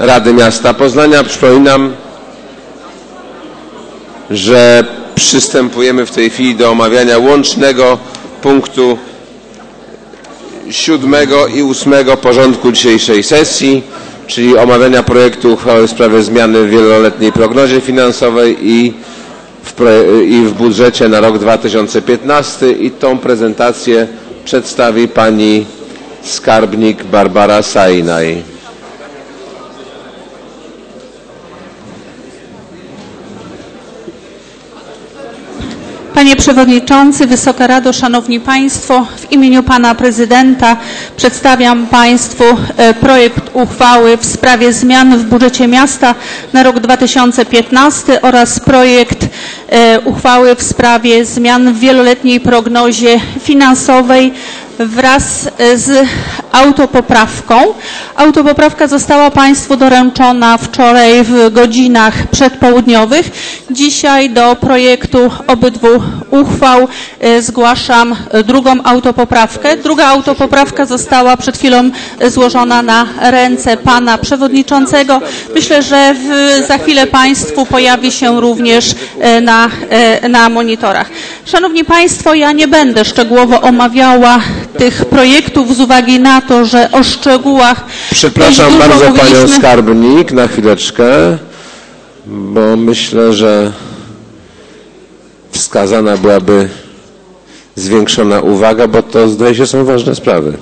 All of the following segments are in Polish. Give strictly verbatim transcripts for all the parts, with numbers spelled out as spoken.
Rady Miasta Poznania. Przypominam, że przystępujemy w tej chwili do omawiania łącznego punktu siódmego i ósmego porządku dzisiejszej sesji, czyli omawiania projektu uchwały w sprawie zmiany w wieloletniej prognozie finansowej i w, i w budżecie na rok dwa tysiące piętnasty. I tą prezentację przedstawi pani skarbnik Barbara Sajnaj. Panie Przewodniczący, Wysoka Rado, Szanowni Państwo, w imieniu Pana Prezydenta przedstawiam Państwu projekt uchwały w sprawie zmian w budżecie miasta na rok dwa tysiące piętnasty oraz projekt uchwały w sprawie zmian w wieloletniej prognozie finansowej wraz z autopoprawką. Autopoprawka została Państwu doręczona wczoraj w godzinach przedpołudniowych. Dzisiaj do projektu obydwu uchwał zgłaszam drugą autopoprawkę. Druga autopoprawka została przed chwilą złożona na ręce Pana Przewodniczącego. Myślę, że w, za chwilę Państwu pojawi się również na, na monitorach. Szanowni Państwo, ja nie będę szczegółowo omawiała tych projektów z uwagi na to, że o szczegółach... Przepraszam bardzo Panią skarbnik na chwileczkę, bo myślę, że wskazana byłaby zwiększona uwaga, bo to zdaje się są ważne sprawy.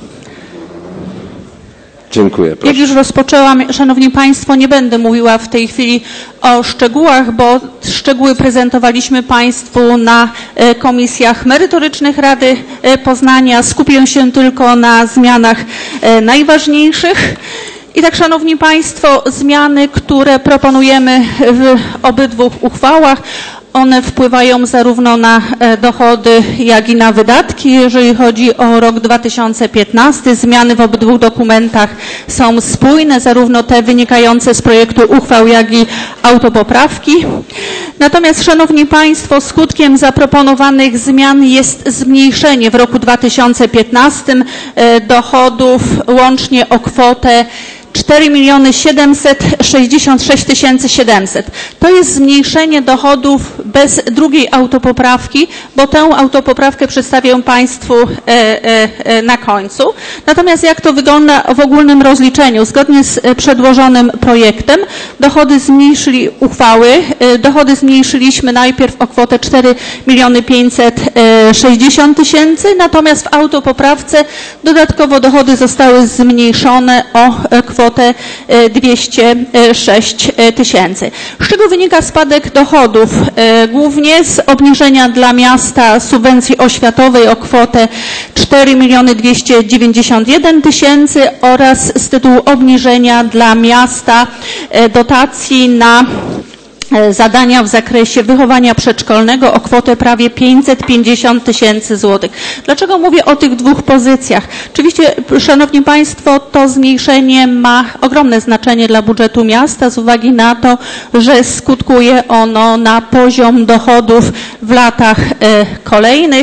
Dziękuję. Proszę. Jak już rozpoczęłam, Szanowni Państwo, nie będę mówiła w tej chwili o szczegółach, bo szczegóły prezentowaliśmy Państwu na komisjach merytorycznych Rady Poznania. Skupię się tylko na zmianach najważniejszych. I tak, Szanowni Państwo, zmiany, które proponujemy w obydwu uchwałach, one wpływają zarówno na dochody, jak i na wydatki. Jeżeli chodzi o rok dwa tysiące piętnasty, zmiany w obydwu dokumentach są spójne, zarówno te wynikające z projektu uchwał, jak i autopoprawki. Natomiast, Szanowni Państwo, skutkiem zaproponowanych zmian jest zmniejszenie w roku dwa tysiące piętnastym dochodów łącznie o kwotę cztery miliony siedemset sześćdziesiąt sześć tysięcy siedemset. To jest zmniejszenie dochodów bez drugiej autopoprawki, bo tę autopoprawkę przedstawię Państwu e, e, na końcu. Natomiast jak to wygląda w ogólnym rozliczeniu? Zgodnie z przedłożonym projektem dochody zmniejszyli uchwały. E, dochody zmniejszyliśmy najpierw o kwotę cztery miliony pięćset sześćdziesiąt tysięcy, natomiast w autopoprawce dodatkowo dochody zostały zmniejszone o kwotę dwieście sześć tysięcy. Z czego wynika spadek dochodów? Głównie z obniżenia dla miasta subwencji oświatowej o kwotę cztery miliony dwieście dziewięćdziesiąt jeden tysięcy oraz z tytułu obniżenia dla miasta dotacji na zadania w zakresie wychowania przedszkolnego o kwotę prawie pięćset pięćdziesiąt tysięcy złotych. Dlaczego mówię o tych dwóch pozycjach? Oczywiście, Szanowni Państwo, to zmniejszenie ma ogromne znaczenie dla budżetu miasta z uwagi na to, że skutkuje ono na poziom dochodów w latach kolejnych.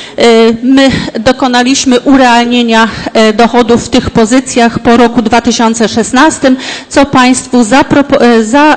My dokonaliśmy urealnienia dochodów w tych pozycjach po roku dwa tysiące szesnastym, co Państwu za, za,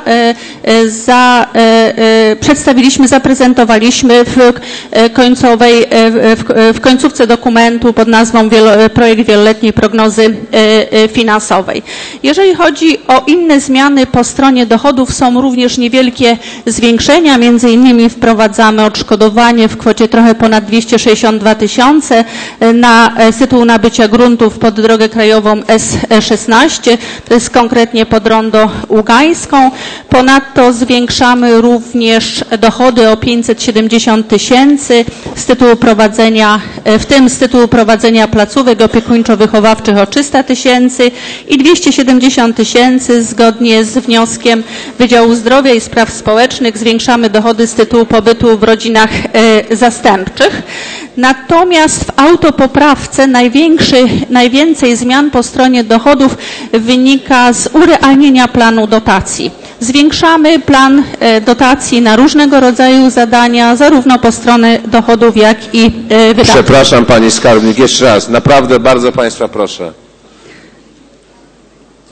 za Za, e, przedstawiliśmy, zaprezentowaliśmy w końcowej, w, w końcówce dokumentu pod nazwą wielo, projekt wieloletniej prognozy e, finansowej. Jeżeli chodzi o inne zmiany po stronie dochodów, są również niewielkie zwiększenia, między innymi wprowadzamy odszkodowanie w kwocie trochę ponad dwieście sześćdziesiąt dwa tysiące na z tytułu nabycia gruntów pod drogę krajową S szesnaście, to jest konkretnie pod Rondo Ługańską. Ponadto zwiększamy Zwiększamy również dochody o pięćset siedemdziesiąt tysięcy z tytułu prowadzenia, w tym z tytułu prowadzenia placówek opiekuńczo-wychowawczych o trzysta tysięcy i dwieście siedemdziesiąt tysięcy zgodnie z wnioskiem Wydziału Zdrowia i Spraw Społecznych zwiększamy dochody z tytułu pobytu w rodzinach zastępczych. Natomiast w autopoprawce największy, najwięcej zmian po stronie dochodów wynika z urealnienia planu dotacji. Zwiększamy plan dotacji na różnego rodzaju zadania, zarówno po stronie dochodów, jak i wydatków. Przepraszam Pani skarbnik, jeszcze raz, naprawdę bardzo Państwa proszę.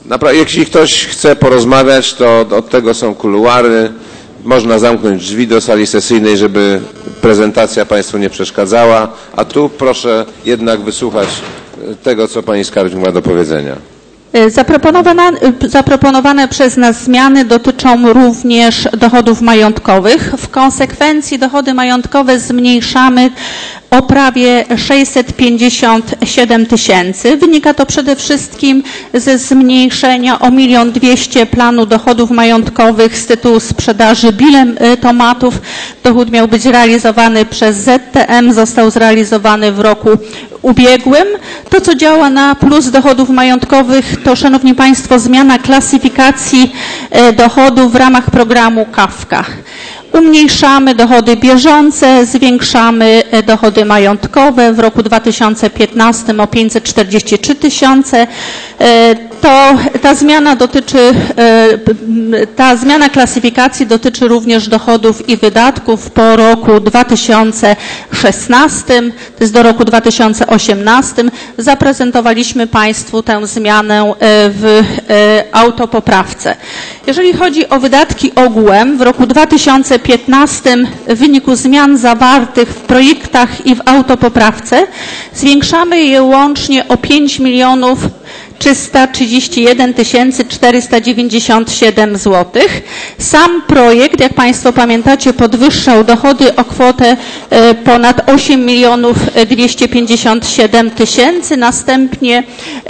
Jeśli ktoś chce porozmawiać, to od tego są kuluary. Można zamknąć drzwi do sali sesyjnej, żeby prezentacja Państwu nie przeszkadzała. A tu proszę jednak wysłuchać tego, co Pani Skarbnik ma do powiedzenia. Zaproponowane, zaproponowane przez nas zmiany dotyczą również dochodów majątkowych. W konsekwencji dochody majątkowe zmniejszamy o prawie sześćset pięćdziesiąt siedem tysięcy. Wynika to przede wszystkim ze zmniejszenia o milion dwieście planu dochodów majątkowych z tytułu sprzedaży bilem tomatów. Dochód miał być realizowany przez Z T M, został zrealizowany w roku ubiegłym. To, co działa na plus dochodów majątkowych, to, Szanowni Państwo, zmiana klasyfikacji dochodów w ramach programu Kafka. Umniejszamy dochody bieżące, zwiększamy dochody majątkowe. W roku dwa tysiące piętnastym o pięćset czterdzieści trzy tysiące. To ta zmiana dotyczy, ta zmiana klasyfikacji dotyczy również dochodów i wydatków po roku dwa tysiące szesnastym, to jest do roku dwa tysiące osiemnastym. Zaprezentowaliśmy Państwu tę zmianę w autopoprawce. Jeżeli chodzi o wydatki ogółem, w roku dwa tysiące piętnastym w wyniku zmian zawartych w projektach i w autopoprawce zwiększamy je łącznie o pięć milionów trzysta trzydzieści jeden tysięcy czterysta dziewięćdziesiąt siedem złotych. Sam projekt, jak Państwo pamiętacie, podwyższał dochody o kwotę ponad osiem milionów dwieście pięćdziesiąt siedem tysięcy. Następnie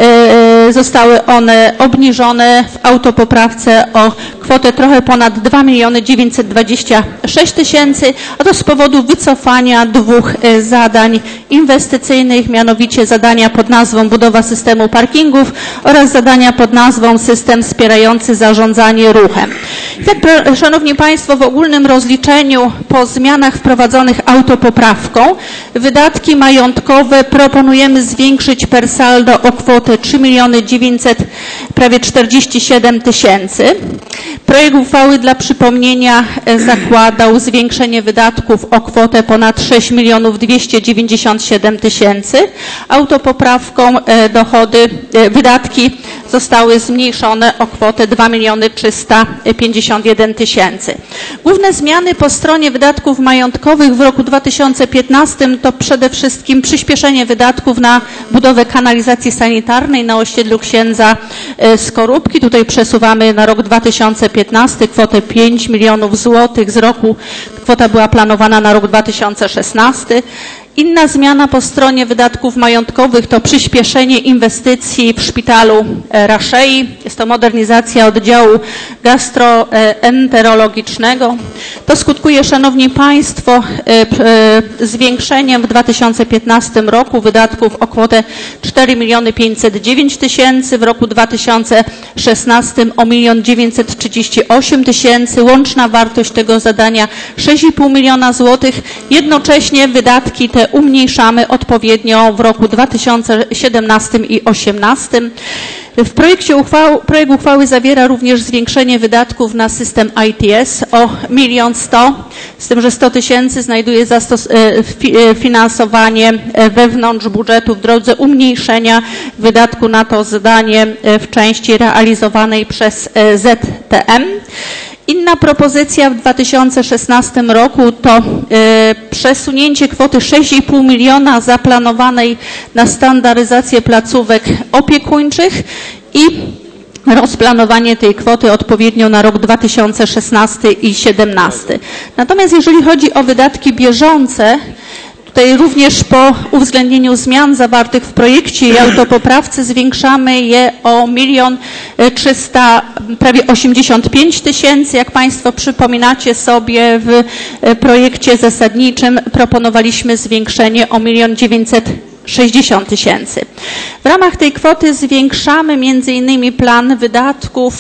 zostały one obniżone w autopoprawce o kwotę trochę ponad dwa miliony dziewięćset dwadzieścia sześć tysięcy, a to z powodu wycofania dwóch zadań inwestycyjnych, mianowicie zadania pod nazwą budowa systemu parkingów oraz zadania pod nazwą system wspierający zarządzanie ruchem. Tak, Szanowni Państwo, w ogólnym rozliczeniu po zmianach wprowadzonych autopoprawką wydatki majątkowe proponujemy zwiększyć per saldo o kwotę trzy miliony dziewięćset prawie czterdzieści siedem tysięcy. Projekt uchwały, dla przypomnienia, zakładał zwiększenie wydatków o kwotę ponad sześć milionów dwieście dziewięćdziesiąt siedem tysięcy. Autopoprawką dochody, wydatki zostały zmniejszone o kwotę dwa miliony trzysta pięćdziesiąt jeden tysięcy. Główne zmiany po stronie wydatków majątkowych w roku dwa tysiące piętnastym to przede wszystkim przyspieszenie wydatków na budowę kanalizacji sanitarnej na osiedlu Księdza Skorupki. Tutaj przesuwamy na rok dwa tysiące piętnasty kwotę pięć milionów złotych z roku, kwota była planowana na rok dwa tysiące szesnasty. Inna zmiana po stronie wydatków majątkowych to przyspieszenie inwestycji w szpitalu Raszei. Jest to modernizacja oddziału gastroenterologicznego. To skutkuje, Szanowni Państwo, zwiększeniem w dwa tysiące piętnastym roku wydatków o kwotę cztery miliony pięćset dziewięć tysięcy, w roku dwa tysiące szesnastym o milion dziewięćset trzydzieści osiem tysięcy. Łączna wartość tego zadania sześć i pół miliona złotych. Jednocześnie wydatki te umniejszamy odpowiednio w roku dwa tysiące siedemnastym i osiemnastym. W projekcie uchwał, projekt uchwały zawiera również zwiększenie wydatków na system I T S o milion sto, z tym, że sto tysięcy znajduje zastos, finansowanie wewnątrz budżetu w drodze umniejszenia wydatku na to zadanie w części realizowanej przez Z T M. Inna propozycja w dwa tysiące szesnastym roku to y, przesunięcie kwoty sześć i pół miliona zaplanowanej na standaryzację placówek opiekuńczych i rozplanowanie tej kwoty odpowiednio na rok dwa tysiące szesnasty i siedemnasty. Natomiast jeżeli chodzi o wydatki bieżące, tutaj również po uwzględnieniu zmian zawartych w projekcie i autopoprawce zwiększamy je o milion trzysta prawie osiemdziesiąt pięć tysięcy. Jak Państwo przypominacie sobie, w projekcie zasadniczym proponowaliśmy zwiększenie o milion dziewięćset sześćdziesiąt tysięcy. W ramach tej kwoty zwiększamy między innymi plan wydatków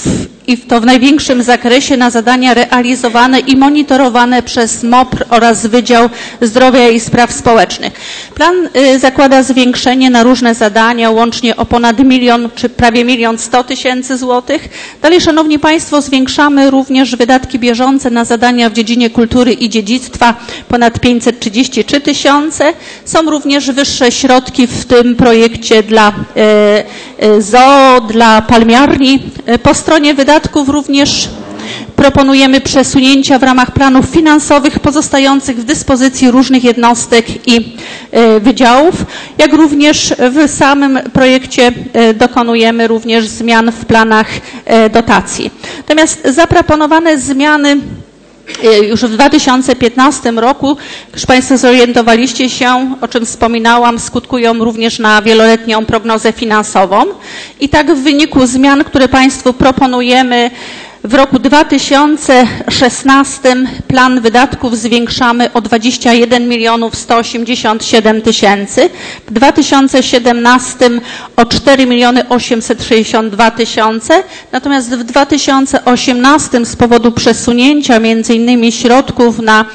i to w największym zakresie na zadania realizowane i monitorowane przez M O P R oraz Wydział Zdrowia i Spraw Społecznych. Plan y, zakłada zwiększenie na różne zadania łącznie o ponad milion czy prawie milion sto tysięcy złotych. Dalej, Szanowni Państwo, zwiększamy również wydatki bieżące na zadania w dziedzinie kultury i dziedzictwa ponad pięćset trzydzieści trzy tysiące. Są również wyższe środki w tym projekcie dla y, y, Z O O, dla palmiarni. Y, po stronie wydatków również proponujemy przesunięcia w ramach planów finansowych pozostających w dyspozycji różnych jednostek i y, wydziałów, jak również w samym projekcie y, dokonujemy również zmian w planach y, dotacji. Natomiast zaproponowane zmiany już w dwa tysiące piętnastym roku, już Państwo zorientowaliście się, o czym wspominałam, skutkują również na wieloletnią prognozę finansową. I tak w wyniku zmian, które Państwu proponujemy, w roku dwa tysiące szesnastym plan wydatków zwiększamy o dwadzieścia jeden milionów sto osiemdziesiąt siedem tysięcy, w dwa tysiące siedemnastym o cztery miliony osiemset sześćdziesiąt dwa tysiące, natomiast w dwa tysiące osiemnastym z powodu przesunięcia między innymi środków na,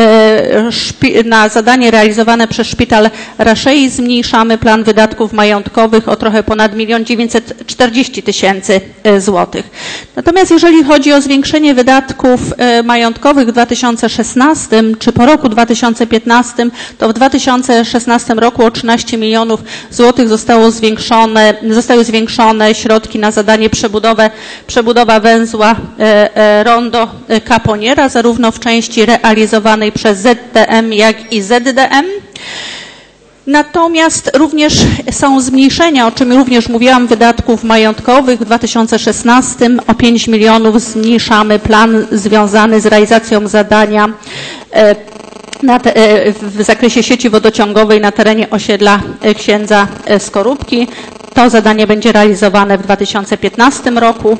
e, na zadanie realizowane przez Szpital Raszei zmniejszamy plan wydatków majątkowych o trochę ponad milion dziewięćset czterdzieści tysięcy złotych. Natomiast jeżeli chodzi o zwiększenie wydatków majątkowych w dwa tysiące szesnastym czy po roku dwa tysiące piętnastym, to w dwa tysiące szesnastym roku o trzynaście milionów złotych zostało zwiększone, zostały zwiększone środki na zadanie przebudowę, przebudowa węzła Rondo Caponiera, zarówno w części realizowanej przez Z D M, jak i Z D M. Natomiast również są zmniejszenia, o czym również mówiłam, wydatków majątkowych. W dwa tysiące szesnastym o pięć milionów zmniejszamy plan związany z realizacją zadania na te, w zakresie sieci wodociągowej na terenie osiedla Księdza Skorupki. To zadanie będzie realizowane w dwa tysiące piętnastym roku.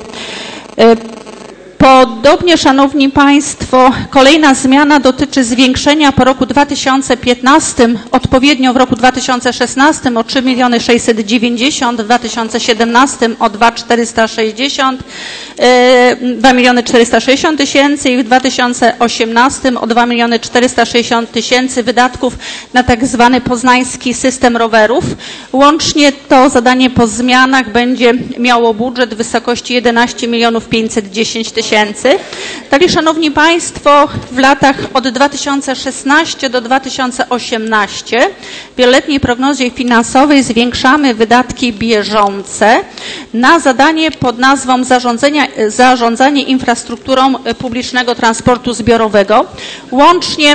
Podobnie, Szanowni Państwo, kolejna zmiana dotyczy zwiększenia po roku dwa tysiące piętnastym, odpowiednio w roku dwa tysiące szesnastym o trzy miliony sześćset dziewięćdziesiąt, w dwa tysiące siedemnastym o dwa miliony czterysta sześćdziesiąt, dwa miliony czterysta sześćdziesiąt tysięcy i w dwa tysiące osiemnastym o dwa miliony czterysta sześćdziesiąt tysięcy wydatków na tak zwany poznański system rowerów. Łącznie to zadanie po zmianach będzie miało budżet w wysokości jedenaście milionów pięćset dziesięć tysięcy. Dalej, Szanowni Państwo, w latach od dwa tysiące szesnastego do dwa tysiące osiemnastego w wieloletniej prognozie finansowej zwiększamy wydatki bieżące na zadanie pod nazwą zarządzania, zarządzanie infrastrukturą publicznego transportu zbiorowego. Łącznie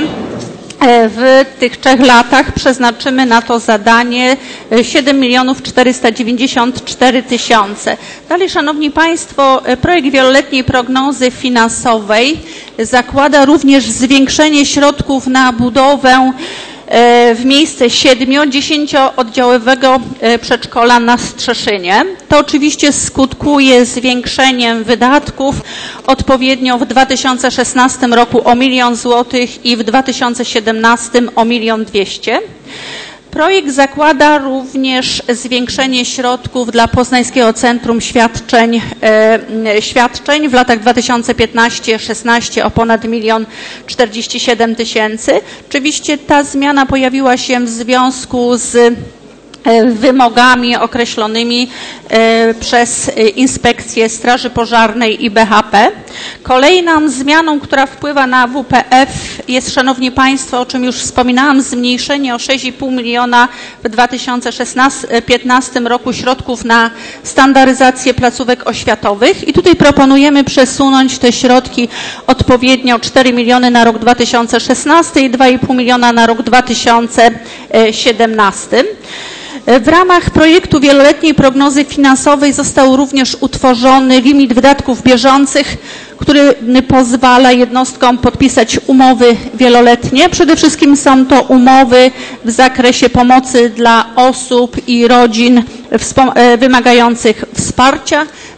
w tych trzech latach przeznaczymy na to zadanie siedem milionów czterysta dziewięćdziesiąt cztery tysiące. Dalej, Szanowni Państwo, projekt wieloletniej prognozy finansowej zakłada również zwiększenie środków na budowę w miejsce siedmiu, dziesięciooddziałowego przedszkola na Strzeszynie. To oczywiście skutkuje zwiększeniem wydatków odpowiednio w dwa tysiące szesnastym roku o milion złotych i w dwa tysiące siedemnastym o milion dwieście. Projekt zakłada również zwiększenie środków dla Poznańskiego Centrum Świadczeń, e, świadczeń w latach dwa tysiące piętnastym do szesnastego o ponad milion czterdzieści siedem tysięcy. Oczywiście ta zmiana pojawiła się w związku z wymogami określonymi przez Inspekcję Straży Pożarnej i B H P. Kolejną zmianą, która wpływa na W P F jest, Szanowni Państwo, o czym już wspominałam, zmniejszenie o sześć i pół miliona w dwa tysiące piętnastym roku środków na standaryzację placówek oświatowych i tutaj proponujemy przesunąć te środki odpowiednio cztery miliony na rok dwa tysiące szesnasty i dwa i pół miliona na rok dwa tysiące siedemnasty. W ramach projektu wieloletniej prognozy finansowej został również utworzony limit wydatków bieżących, który pozwala jednostkom podpisać umowy wieloletnie. Przede wszystkim są to umowy w zakresie pomocy dla osób i rodzin wymagających wsparcia.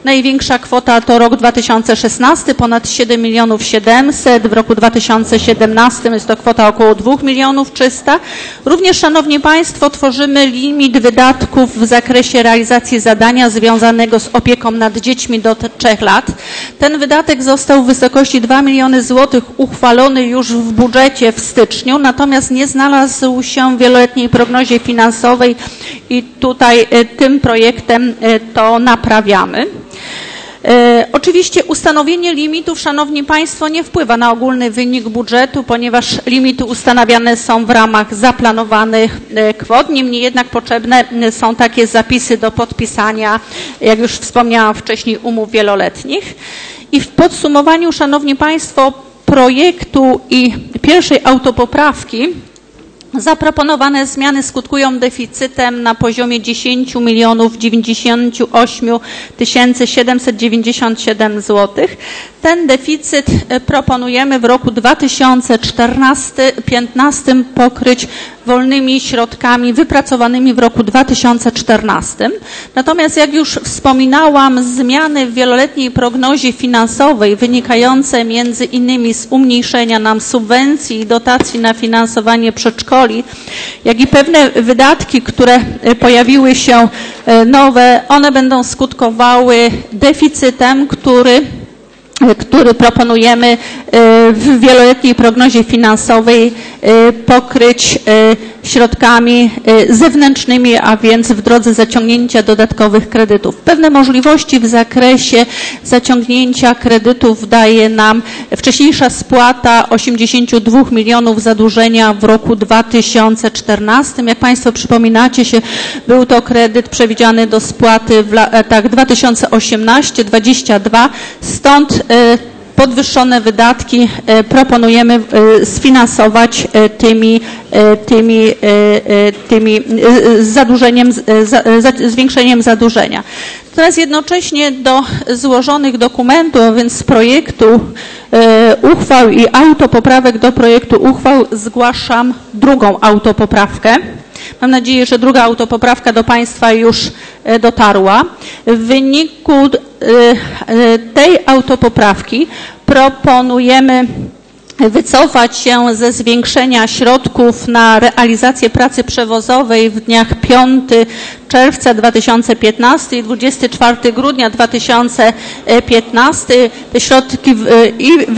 Największa kwota to rok dwa tysiące szesnasty, ponad siedem milionów siedemset. W roku dwa tysiące siedemnastym jest to kwota około dwa milionów trzysta. Również, Szanowni Państwo, tworzymy limit wydatków w zakresie realizacji zadania związanego z opieką nad dziećmi do trzech lat. Ten wydatek został w wysokości dwa miliony złotych uchwalony już w budżecie w styczniu, natomiast nie znalazł się w wieloletniej prognozie finansowej i tutaj tym projektem to naprawiamy. E, oczywiście ustanowienie limitów, Szanowni Państwo, nie wpływa na ogólny wynik budżetu, ponieważ limity ustanawiane są w ramach zaplanowanych e, kwot. Niemniej jednak potrzebne są takie zapisy do podpisania, jak już wspomniałam wcześniej, umów wieloletnich. I w podsumowaniu, Szanowni Państwo, projektu i pierwszej autopoprawki zaproponowane zmiany skutkują deficytem na poziomie dziesięć milionów dziewięćdziesiąt osiem tysięcy siedemset dziewięćdziesiąt siedem złotych. Ten deficyt proponujemy w roku dwa tysiące czternastym do piętnastym pokryć wolnymi środkami wypracowanymi w roku dwa tysiące czternastym. Natomiast, jak już wspominałam, zmiany w wieloletniej prognozie finansowej wynikające między innymi z umniejszenia nam subwencji i dotacji na finansowanie przedszkoli, jak i pewne wydatki, które pojawiły się nowe, one będą skutkowały deficytem, który który proponujemy w wieloletniej prognozie finansowej pokryć środkami zewnętrznymi, a więc w drodze zaciągnięcia dodatkowych kredytów. Pewne możliwości w zakresie zaciągnięcia kredytów daje nam wcześniejsza spłata osiemdziesiąt dwa milionów zadłużenia w roku dwa tysiące czternastym. Jak Państwo przypominacie się, był to kredyt przewidziany do spłaty w latach dwa tysiące osiemnasty do dwudziestego drugiego, stąd podwyższone wydatki proponujemy sfinansować tymi, tymi, tymi zadłużeniem, zwiększeniem zadłużenia. Natomiast jednocześnie do złożonych dokumentów, a więc z projektu uchwał i autopoprawek do projektu uchwał zgłaszam drugą autopoprawkę. Mam nadzieję, że druga autopoprawka do Państwa już dotarła. W wyniku tej autopoprawki proponujemy wycofać się ze zwiększenia środków na realizację pracy przewozowej w dniach piątego czerwca dwa tysiące piętnastego i dwudziestego czwartego grudnia dwa tysiące piętnastego. Te środki w, i w,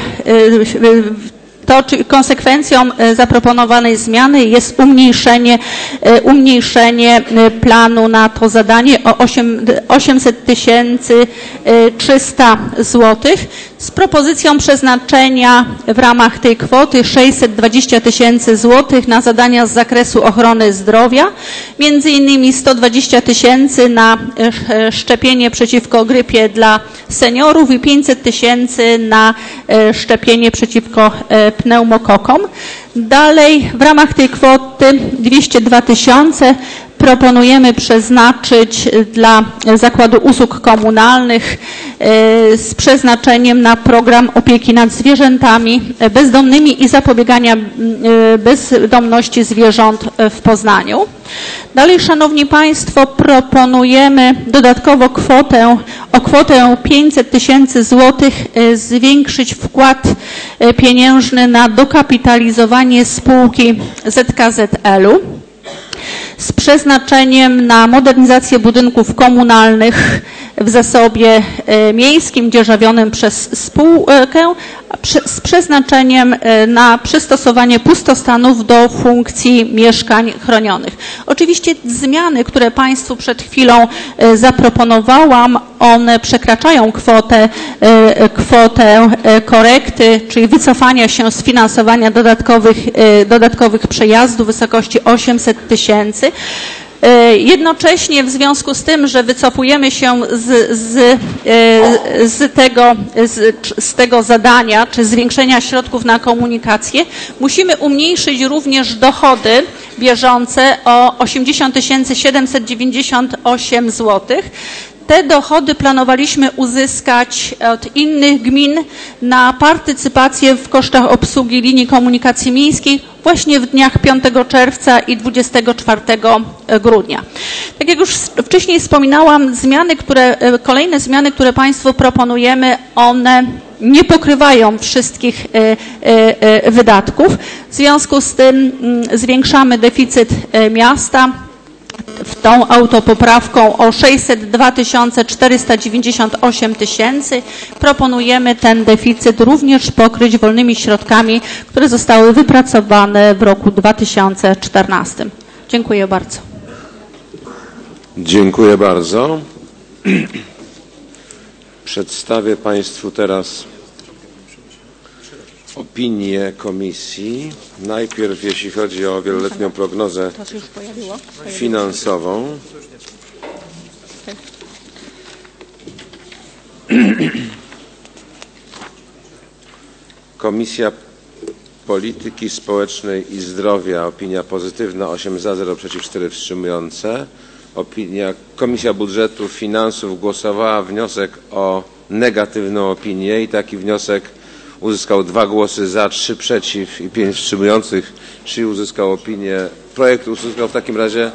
w, To czy konsekwencją zaproponowanej zmiany jest umniejszenie, umniejszenie planu na to zadanie o osiemset tysięcy trzysta złotych z propozycją przeznaczenia w ramach tej kwoty sześćset dwadzieścia tysięcy złotych na zadania z zakresu ochrony zdrowia, między innymi sto dwadzieścia tysięcy na szczepienie przeciwko grypie dla seniorów i pięćset tysięcy na szczepienie przeciwko pneumokokom. Dalej w ramach tej kwoty dwieście dwa tysiące proponujemy przeznaczyć dla Zakładu Usług Komunalnych z przeznaczeniem na program opieki nad zwierzętami bezdomnymi i zapobiegania bezdomności zwierząt w Poznaniu. Dalej, Szanowni Państwo, proponujemy dodatkowo kwotę, o kwotę pięćset tysięcy złotych zwiększyć wkład pieniężny na dokapitalizowanie spółki Z K Z L-u z przeznaczeniem na modernizację budynków komunalnych w zasobie miejskim dzierżawionym przez spółkę z przeznaczeniem na przystosowanie pustostanów do funkcji mieszkań chronionych. Oczywiście zmiany, które Państwu przed chwilą zaproponowałam, one przekraczają kwotę, kwotę korekty, czyli wycofania się z finansowania dodatkowych, dodatkowych przejazdów w wysokości osiemset tysięcy. Jednocześnie w związku z tym, że wycofujemy się z, z, z, tego, z, z tego zadania, czy zwiększenia środków na komunikację, musimy umniejszyć również dochody bieżące o osiemdziesiąt tysięcy siedemset dziewięćdziesiąt osiem złotych. Te dochody planowaliśmy uzyskać od innych gmin na partycypację w kosztach obsługi linii komunikacji miejskiej właśnie w dniach piątego czerwca i dwudziestego czwartego grudnia. Tak jak już wcześniej wspominałam, zmiany, które, kolejne zmiany, które Państwu proponujemy, one nie pokrywają wszystkich wydatków. W związku z tym zwiększamy deficyt miasta w tą autopoprawką o sześćset dwa tysiące czterysta dziewięćdziesiąt osiem tysięcy. Proponujemy ten deficyt również pokryć wolnymi środkami, które zostały wypracowane w roku dwa tysiące czternastym. Dziękuję bardzo. Dziękuję bardzo. Przedstawię Państwu teraz opinię komisji. Najpierw jeśli chodzi o wieloletnią prognozę finansową. Komisja Polityki Społecznej i Zdrowia, opinia pozytywna, osiem za, zero przeciw, cztery wstrzymujące. Opinia, Komisja Budżetu Finansów głosowała wniosek o negatywną opinię i taki wniosek uzyskał dwa głosy za, trzy przeciw i pięć wstrzymujących, czyli uzyskał opinię. Projekt uzyskał w takim razie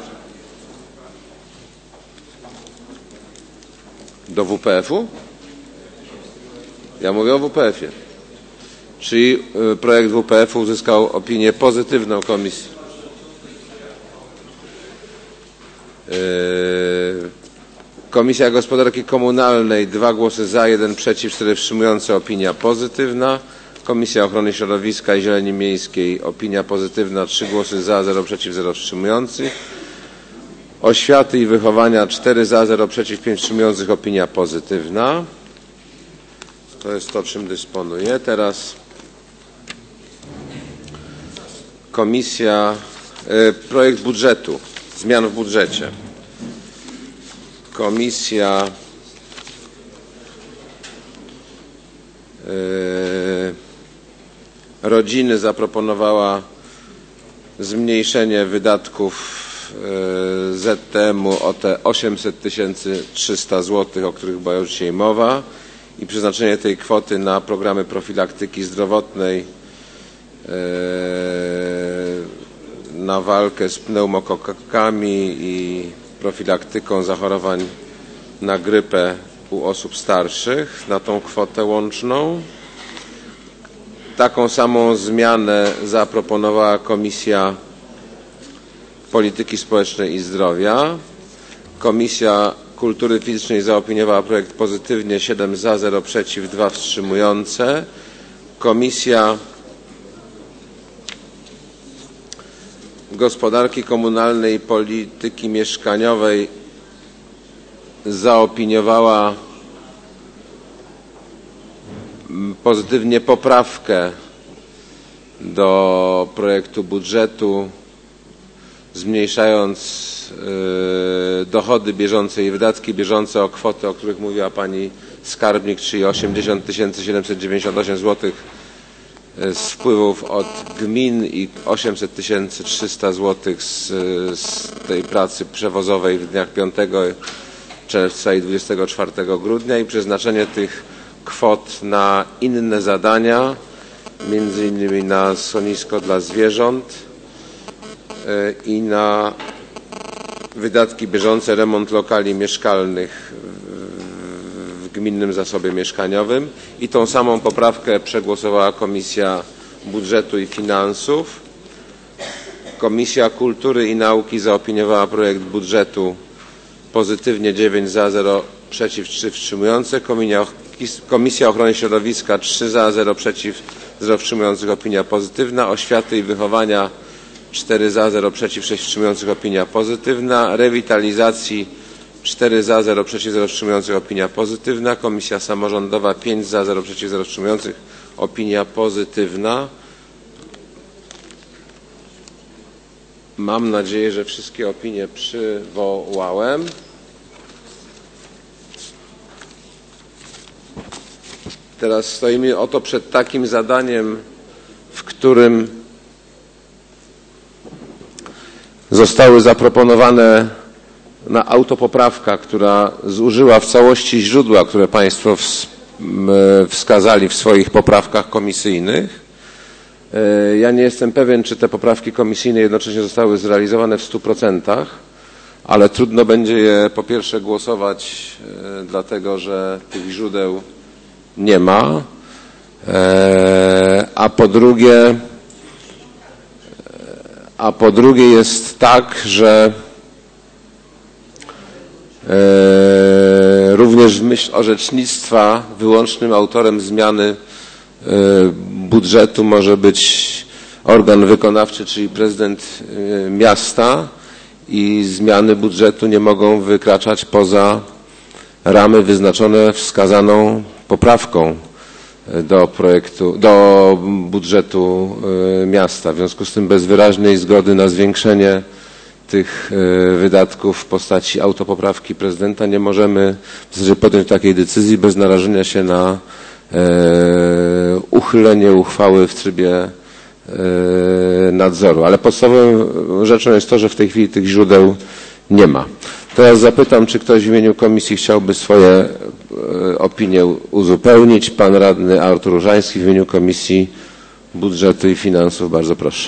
do W P F-u? Ja mówię o W P F-ie. Czyli projekt W P F-u uzyskał opinię pozytywną komisji. Komisja Gospodarki Komunalnej, dwa głosy za, jeden przeciw, cztery wstrzymujące, opinia pozytywna. Komisja Ochrony Środowiska i Zieleni Miejskiej, opinia pozytywna, trzy głosy za, zero przeciw, zero wstrzymujących. Oświaty i Wychowania, cztery za, zero przeciw, pięć wstrzymujących, opinia pozytywna. To jest to, czym dysponuję. Teraz komisja, projekt budżetu, zmian w budżecie. Komisja Rodziny zaproponowała zmniejszenie wydatków Z T M-u o te osiemset tysięcy trzysta złotych, o których była już dzisiaj mowa, i przeznaczenie tej kwoty na programy profilaktyki zdrowotnej, na walkę z pneumokokami i profilaktyką zachorowań na grypę u osób starszych, na tą kwotę łączną. Taką samą zmianę zaproponowała Komisja Polityki Społecznej i Zdrowia. Komisja Kultury Fizycznej zaopiniowała projekt pozytywnie, siedem za, zero przeciw, dwa wstrzymujące. Komisja Gospodarki Komunalnej i Polityki Mieszkaniowej zaopiniowała pozytywnie poprawkę do projektu budżetu, zmniejszając dochody bieżące i wydatki bieżące o kwotę, o których mówiła pani skarbnik, czyli osiemdziesiąt tysięcy siedemset dziewięćdziesiąt osiem złotych z wpływów od gmin i osiemset tysięcy trzysta złotych z, z tej pracy przewozowej w dniach piątego czerwca i dwudziestego czwartego grudnia, i przeznaczenie tych kwot na inne zadania, między innymi na schronisko dla zwierząt i na wydatki bieżące, remont lokali mieszkalnych w gminnym zasobie mieszkaniowym. I tą samą poprawkę przegłosowała Komisja Budżetu i Finansów. Komisja Kultury i Nauki zaopiniowała projekt budżetu pozytywnie, dziewięć za, zero przeciw, trzy wstrzymujące. Komisja Ochrony Środowiska, trzy za, zero przeciw, zero wstrzymujących, opinia pozytywna. Oświaty i Wychowania, cztery za, zero przeciw, sześć wstrzymujących, opinia pozytywna. Rewitalizacji, cztery za, zero przeciw, zero wstrzymujących, opinia pozytywna. Komisja Samorządowa, pięć za, zero przeciw, zero wstrzymujących, opinia pozytywna. Mam nadzieję, że wszystkie opinie przywołałem. Teraz stoimy oto przed takim zadaniem, w którym zostały zaproponowane na autopoprawka, która zużyła w całości źródła, które Państwo wskazali w swoich poprawkach komisyjnych. Ja nie jestem pewien, czy te poprawki komisyjne jednocześnie zostały zrealizowane w stu procentach, ale trudno będzie je po pierwsze głosować, dlatego że tych źródeł nie ma, a po drugie, a po drugie jest tak, że również w myśl orzecznictwa wyłącznym autorem zmiany budżetu może być organ wykonawczy, czyli prezydent miasta, i zmiany budżetu nie mogą wykraczać poza ramy wyznaczone wskazaną poprawką do projektu, do budżetu miasta. W związku z tym bez wyraźnej zgody na zwiększenie tych wydatków w postaci autopoprawki prezydenta nie możemy w zasadzie podjąć takiej decyzji bez narażenia się na uchylenie uchwały w trybie nadzoru. Ale podstawową rzeczą jest to, że w tej chwili tych źródeł nie ma. Teraz zapytam, czy ktoś w imieniu komisji chciałby swoje opinie uzupełnić. Pan radny Artur Różański w imieniu Komisji Budżetu i Finansów. Bardzo proszę.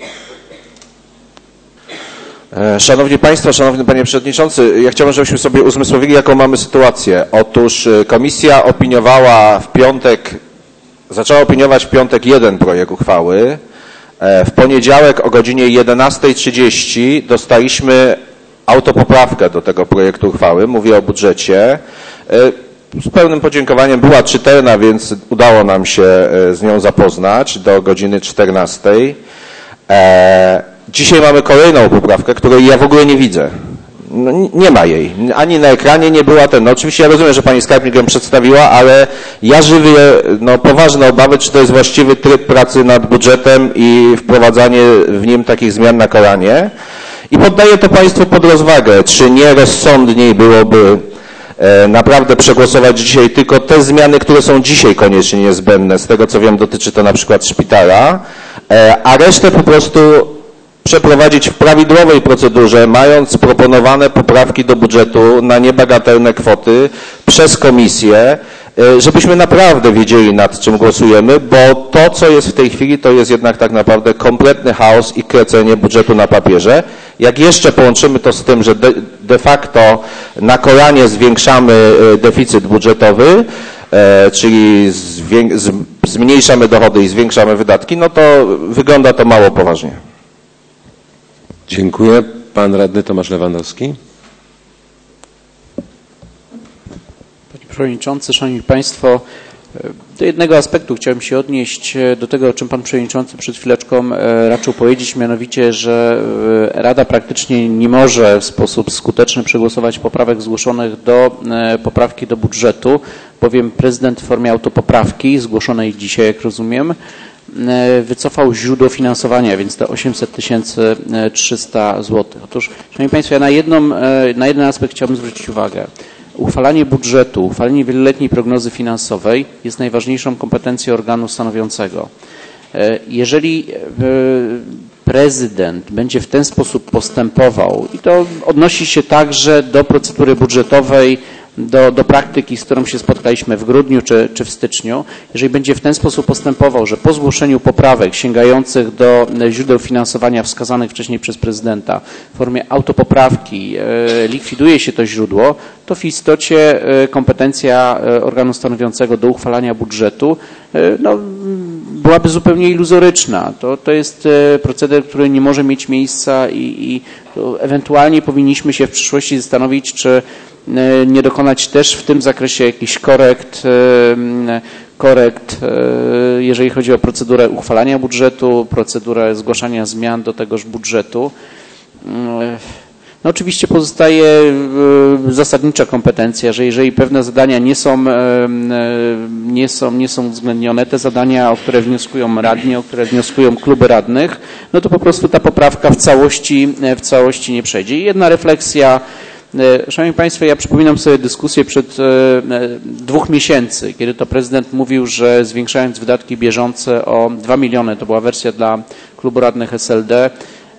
Szanowni Państwo, Szanowny Panie Przewodniczący, ja chciałbym, żebyśmy sobie uzmysłowili, jaką mamy sytuację. Otóż komisja opiniowała w piątek, zaczęła opiniować w piątek jeden projekt uchwały. W poniedziałek o godzinie jedenastej trzydzieści dostaliśmy autopoprawkę do tego projektu uchwały. Mówię o budżecie. Z pełnym podziękowaniem, była czytelna, więc udało nam się z nią zapoznać do godziny czternastej. Dzisiaj mamy kolejną poprawkę, której ja w ogóle nie widzę. No, nie ma jej. Ani na ekranie nie była ten. No, oczywiście ja rozumiem, że pani skarbnik ją przedstawiła, ale ja żywię no, poważne obawy, czy to jest właściwy tryb pracy nad budżetem i wprowadzanie w nim takich zmian na kolanie. I poddaję to Państwu pod rozwagę, czy nie rozsądniej byłoby e, naprawdę przegłosować dzisiaj tylko te zmiany, które są dzisiaj koniecznie niezbędne. Z tego co wiem, dotyczy to na przykład szpitala, e, a resztę po prostu przeprowadzić w prawidłowej procedurze, mając proponowane poprawki do budżetu na niebagatelne kwoty przez komisję, żebyśmy naprawdę wiedzieli, nad czym głosujemy, bo to, co jest w tej chwili, to jest jednak tak naprawdę kompletny chaos i krecenie budżetu na papierze. Jak jeszcze połączymy to z tym, że de, de facto na kolanie zwiększamy deficyt budżetowy, e, czyli zwię, z, zmniejszamy dochody i zwiększamy wydatki, no to wygląda to mało poważnie. Dziękuję. Pan radny Tomasz Lewandowski. Panie Przewodniczący, Szanowni Państwo, do jednego aspektu chciałem się odnieść, do tego, o czym Pan Przewodniczący przed chwileczką raczył powiedzieć, mianowicie, że Rada praktycznie nie może w sposób skuteczny przegłosować poprawek zgłoszonych do poprawki do budżetu, bowiem prezydent w formie autopoprawki, zgłoszonej dzisiaj, jak rozumiem, wycofał źródło finansowania, więc te osiemset tysięcy trzysta złotych. Otóż, Szanowni Państwo, ja na, jedną, na jeden aspekt chciałbym zwrócić uwagę. Uchwalanie budżetu, uchwalenie wieloletniej prognozy finansowej jest najważniejszą kompetencją organu stanowiącego. Jeżeli prezydent będzie w ten sposób postępował, i to odnosi się także do procedury budżetowej, do, do praktyki, z którą się spotkaliśmy w grudniu czy, czy w styczniu, jeżeli będzie w ten sposób postępował, że po zgłoszeniu poprawek sięgających do źródeł finansowania wskazanych wcześniej przez prezydenta w formie autopoprawki e, likwiduje się to źródło, to w istocie e, kompetencja e, organu stanowiącego do uchwalania budżetu e, no, byłaby zupełnie iluzoryczna. To, to jest e, proceder, który nie może mieć miejsca i, i ewentualnie powinniśmy się w przyszłości zastanowić, czy nie dokonać też w tym zakresie jakichś korekt, korekt, jeżeli chodzi o procedurę uchwalania budżetu, procedurę zgłaszania zmian do tegoż budżetu. No oczywiście pozostaje zasadnicza kompetencja, że jeżeli pewne zadania nie są, nie są, nie są uwzględnione, te zadania, o które wnioskują radni, o które wnioskują kluby radnych, no to po prostu ta poprawka w całości, w całości nie przejdzie. I jedna refleksja. Szanowni Państwo, ja przypominam sobie dyskusję przed dwóch miesięcy, kiedy to prezydent mówił, że zwiększając wydatki bieżące o dwa miliony, to była wersja dla klubu radnych S L D,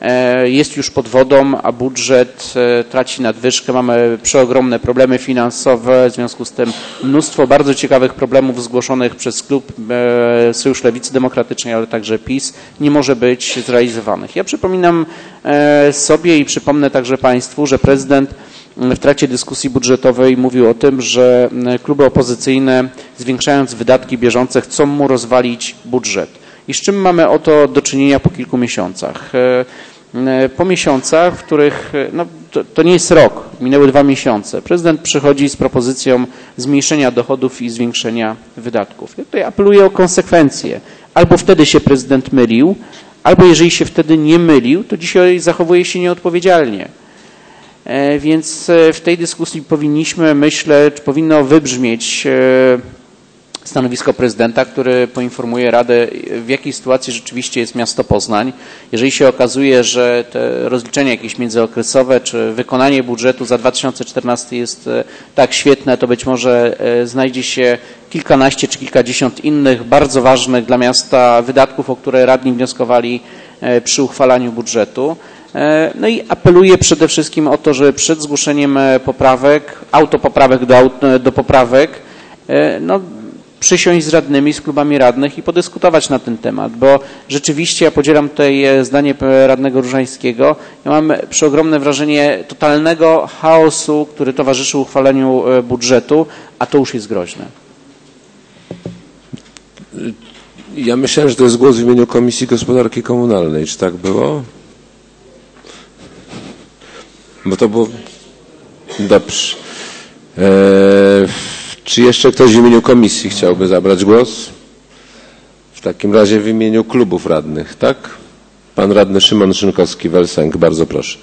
jest już pod wodą, a budżet traci nadwyżkę. Mamy przeogromne problemy finansowe, w związku z tym mnóstwo bardzo ciekawych problemów zgłoszonych przez klub Sojusz Lewicy Demokratycznej, ale także PiS nie może być zrealizowanych. Ja przypominam sobie i przypomnę także Państwu, że prezydent w trakcie dyskusji budżetowej mówił o tym, że kluby opozycyjne, zwiększając wydatki bieżące, chcą mu rozwalić budżet. I z czym mamy oto do czynienia po kilku miesiącach? Po miesiącach, w których, no to, to nie jest rok, minęły dwa miesiące, prezydent przychodzi z propozycją zmniejszenia dochodów i zwiększenia wydatków. Ja tutaj apeluję o konsekwencje. Albo wtedy się prezydent mylił, albo jeżeli się wtedy nie mylił, to dzisiaj zachowuje się nieodpowiedzialnie. Więc w tej dyskusji powinniśmy, myślę, czy powinno wybrzmieć stanowisko prezydenta, który poinformuje Radę, w jakiej sytuacji rzeczywiście jest miasto Poznań. Jeżeli się okazuje, że te rozliczenia jakieś międzyokresowe, czy wykonanie budżetu za dwa tysiące czternasty jest tak świetne, to być może znajdzie się kilkanaście czy kilkadziesiąt innych bardzo ważnych dla miasta wydatków, o które radni wnioskowali przy uchwalaniu budżetu. No i apeluję przede wszystkim o to, że przed zgłoszeniem poprawek, autopoprawek do, do poprawek, no, przysiąść z radnymi, z klubami radnych i podyskutować na ten temat, bo rzeczywiście ja podzielam tutaj zdanie radnego Różańskiego. Ja mam przeogromne wrażenie totalnego chaosu, który towarzyszył uchwaleniu budżetu, a to już jest groźne. Ja myślałem, że to jest głos w imieniu Komisji Gospodarki Komunalnej. Czy tak było? Bo to było... Dobrze. Eee, czy jeszcze ktoś w imieniu komisji chciałby zabrać głos? W takim razie w imieniu klubów radnych, tak? Pan radny Szymon Szynkowski-Welsenk, bardzo proszę.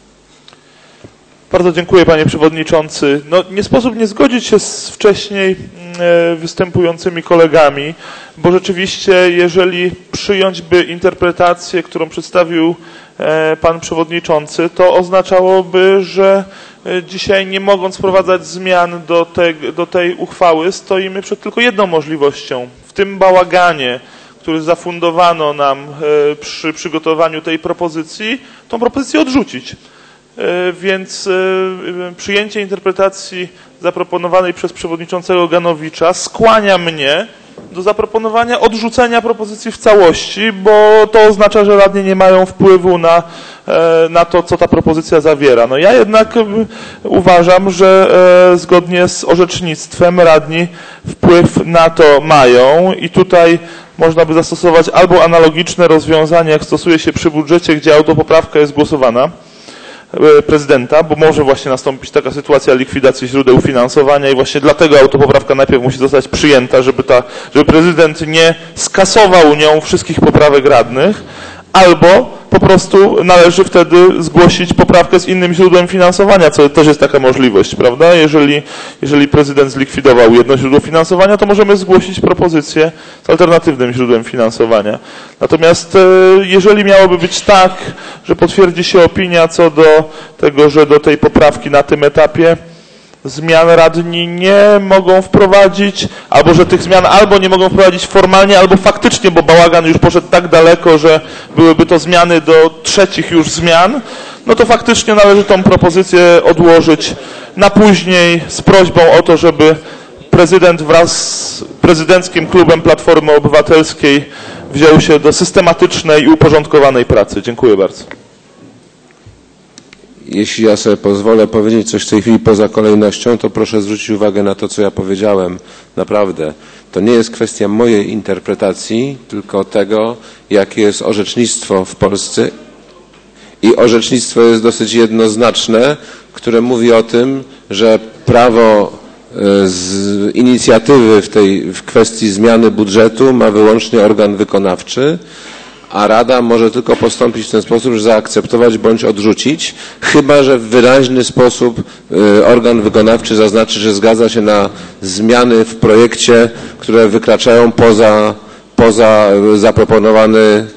Bardzo dziękuję, panie przewodniczący. No, nie sposób nie zgodzić się z wcześniej występującymi kolegami, bo rzeczywiście, jeżeli przyjąć by interpretację, którą przedstawił pan przewodniczący, to oznaczałoby, że dzisiaj, nie mogąc wprowadzać zmian do, te, do tej uchwały, stoimy przed tylko jedną możliwością. W tym bałaganie, który zafundowano nam przy przygotowaniu tej propozycji, tą propozycję odrzucić. Więc przyjęcie interpretacji zaproponowanej przez przewodniczącego Ganowicza skłania mnie do zaproponowania odrzucenia propozycji w całości, bo to oznacza, że radni nie mają wpływu na, na to, co ta propozycja zawiera. No ja jednak uważam, że zgodnie z orzecznictwem radni wpływ na to mają i tutaj można by zastosować albo analogiczne rozwiązanie, jak stosuje się przy budżecie, gdzie autopoprawka jest głosowana prezydenta, bo może właśnie nastąpić taka sytuacja likwidacji źródeł finansowania i właśnie dlatego autopoprawka najpierw musi zostać przyjęta, żeby, ta, żeby prezydent nie skasował nią wszystkich poprawek radnych, albo po prostu należy wtedy zgłosić poprawkę z innym źródłem finansowania, co też jest taka możliwość, prawda? Jeżeli, jeżeli prezydent zlikwidował jedno źródło finansowania, to możemy zgłosić propozycję z alternatywnym źródłem finansowania. Natomiast jeżeli miałoby być tak, że potwierdzi się opinia co do tego, że do tej poprawki na tym etapie zmian radni nie mogą wprowadzić, albo że tych zmian albo nie mogą wprowadzić formalnie, albo faktycznie, bo bałagan już poszedł tak daleko, że byłyby to zmiany do trzecich już zmian, no to faktycznie należy tą propozycję odłożyć na później z prośbą o to, żeby prezydent wraz z prezydenckim klubem Platformy Obywatelskiej wziął się do systematycznej i uporządkowanej pracy. Dziękuję bardzo. Jeśli ja sobie pozwolę powiedzieć coś w tej chwili poza kolejnością, to proszę zwrócić uwagę na to, co ja powiedziałem. Naprawdę. To nie jest kwestia mojej interpretacji, tylko tego, jakie jest orzecznictwo w Polsce. I orzecznictwo jest dosyć jednoznaczne, które mówi o tym, że prawo z inicjatywy w tej w kwestii zmiany budżetu ma wyłącznie organ wykonawczy, a Rada może tylko postąpić w ten sposób, że zaakceptować bądź odrzucić, chyba że w wyraźny sposób organ wykonawczy zaznaczy, że zgadza się na zmiany w projekcie, które wykraczają poza, poza zaproponowany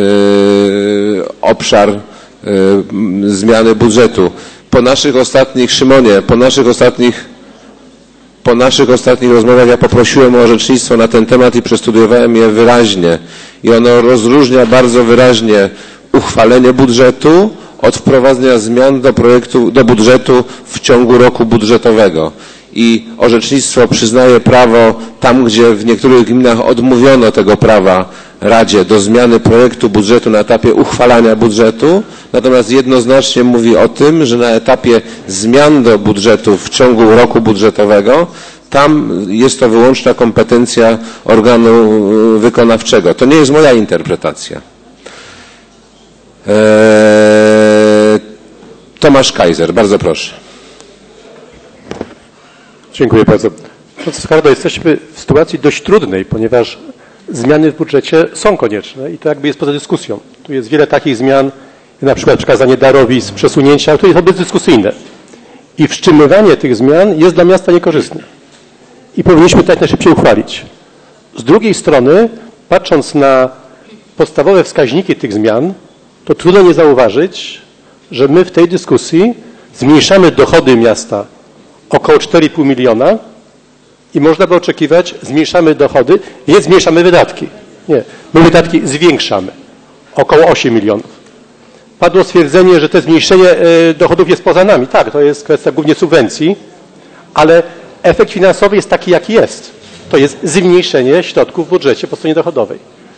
obszar zmiany budżetu. Po naszych ostatnich, Szymonie, po naszych ostatnich Po naszych ostatnich rozmowach ja poprosiłem o orzecznictwo na ten temat i przestudiowałem je wyraźnie. I ono rozróżnia bardzo wyraźnie uchwalenie budżetu od wprowadzenia zmian do projektu, do budżetu w ciągu roku budżetowego. I orzecznictwo przyznaje prawo tam, gdzie w niektórych gminach odmówiono tego prawa Radzie do zmiany projektu budżetu na etapie uchwalania budżetu, natomiast jednoznacznie mówi o tym, że na etapie zmian do budżetu w ciągu roku budżetowego tam jest to wyłączna kompetencja organu wykonawczego. To nie jest moja interpretacja. Eee, Tomasz Kaiser, bardzo proszę. Dziękuję bardzo. Proszę Skardo, jesteśmy w sytuacji dość trudnej, ponieważ zmiany w budżecie są konieczne i to jakby jest poza dyskusją. Tu jest wiele takich zmian, na przykład przekazanie darowizn, przesunięcia, to jest bezdyskusyjne. I wstrzymywanie tych zmian jest dla miasta niekorzystne. I powinniśmy to jak najszybciej uchwalić. Z drugiej strony, patrząc na podstawowe wskaźniki tych zmian, to trudno nie zauważyć, że my w tej dyskusji zmniejszamy dochody miasta około cztery i pół miliona i można by oczekiwać, zmniejszamy dochody, nie zmniejszamy wydatki. Nie, my wydatki zwiększamy. Około osiem milionów. Padło stwierdzenie, że to zmniejszenie dochodów jest poza nami. Tak, to jest kwestia głównie subwencji, ale efekt finansowy jest taki, jaki jest. To jest zmniejszenie środków w budżecie po stronie dochodowej.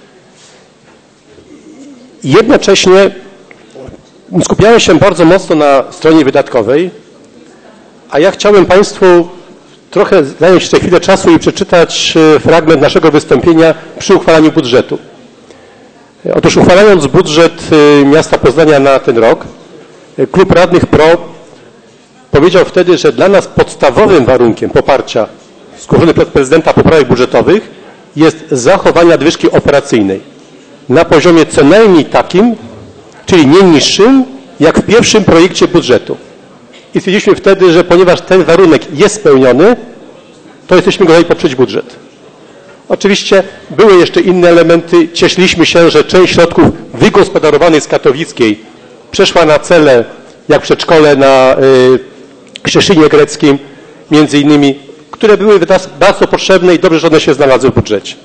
Jednocześnie skupiałem się bardzo mocno na stronie wydatkowej, a ja chciałem Państwu trochę zająć jeszcze chwilę czasu i przeczytać fragment naszego wystąpienia przy uchwalaniu budżetu. Otóż uchwalając budżet miasta Poznania na ten rok, Klub Radnych P R O powiedział wtedy, że dla nas podstawowym warunkiem poparcia zgłoszonych przez prezydenta poprawek budżetowych jest zachowanie nadwyżki operacyjnej na poziomie co najmniej takim, czyli nie niższym, jak w pierwszym projekcie budżetu. I stwierdziliśmy wtedy, że ponieważ ten warunek jest spełniony, to jesteśmy gotowi poprzeć budżet. Oczywiście były jeszcze inne elementy. Cieszyliśmy się, że część środków wygospodarowanych z Katowickiej przeszła na cele, jak w przedszkole na y, Krzeszynie Greckim, między innymi, które były bardzo potrzebne i dobrze, że one się znalazły w budżecie.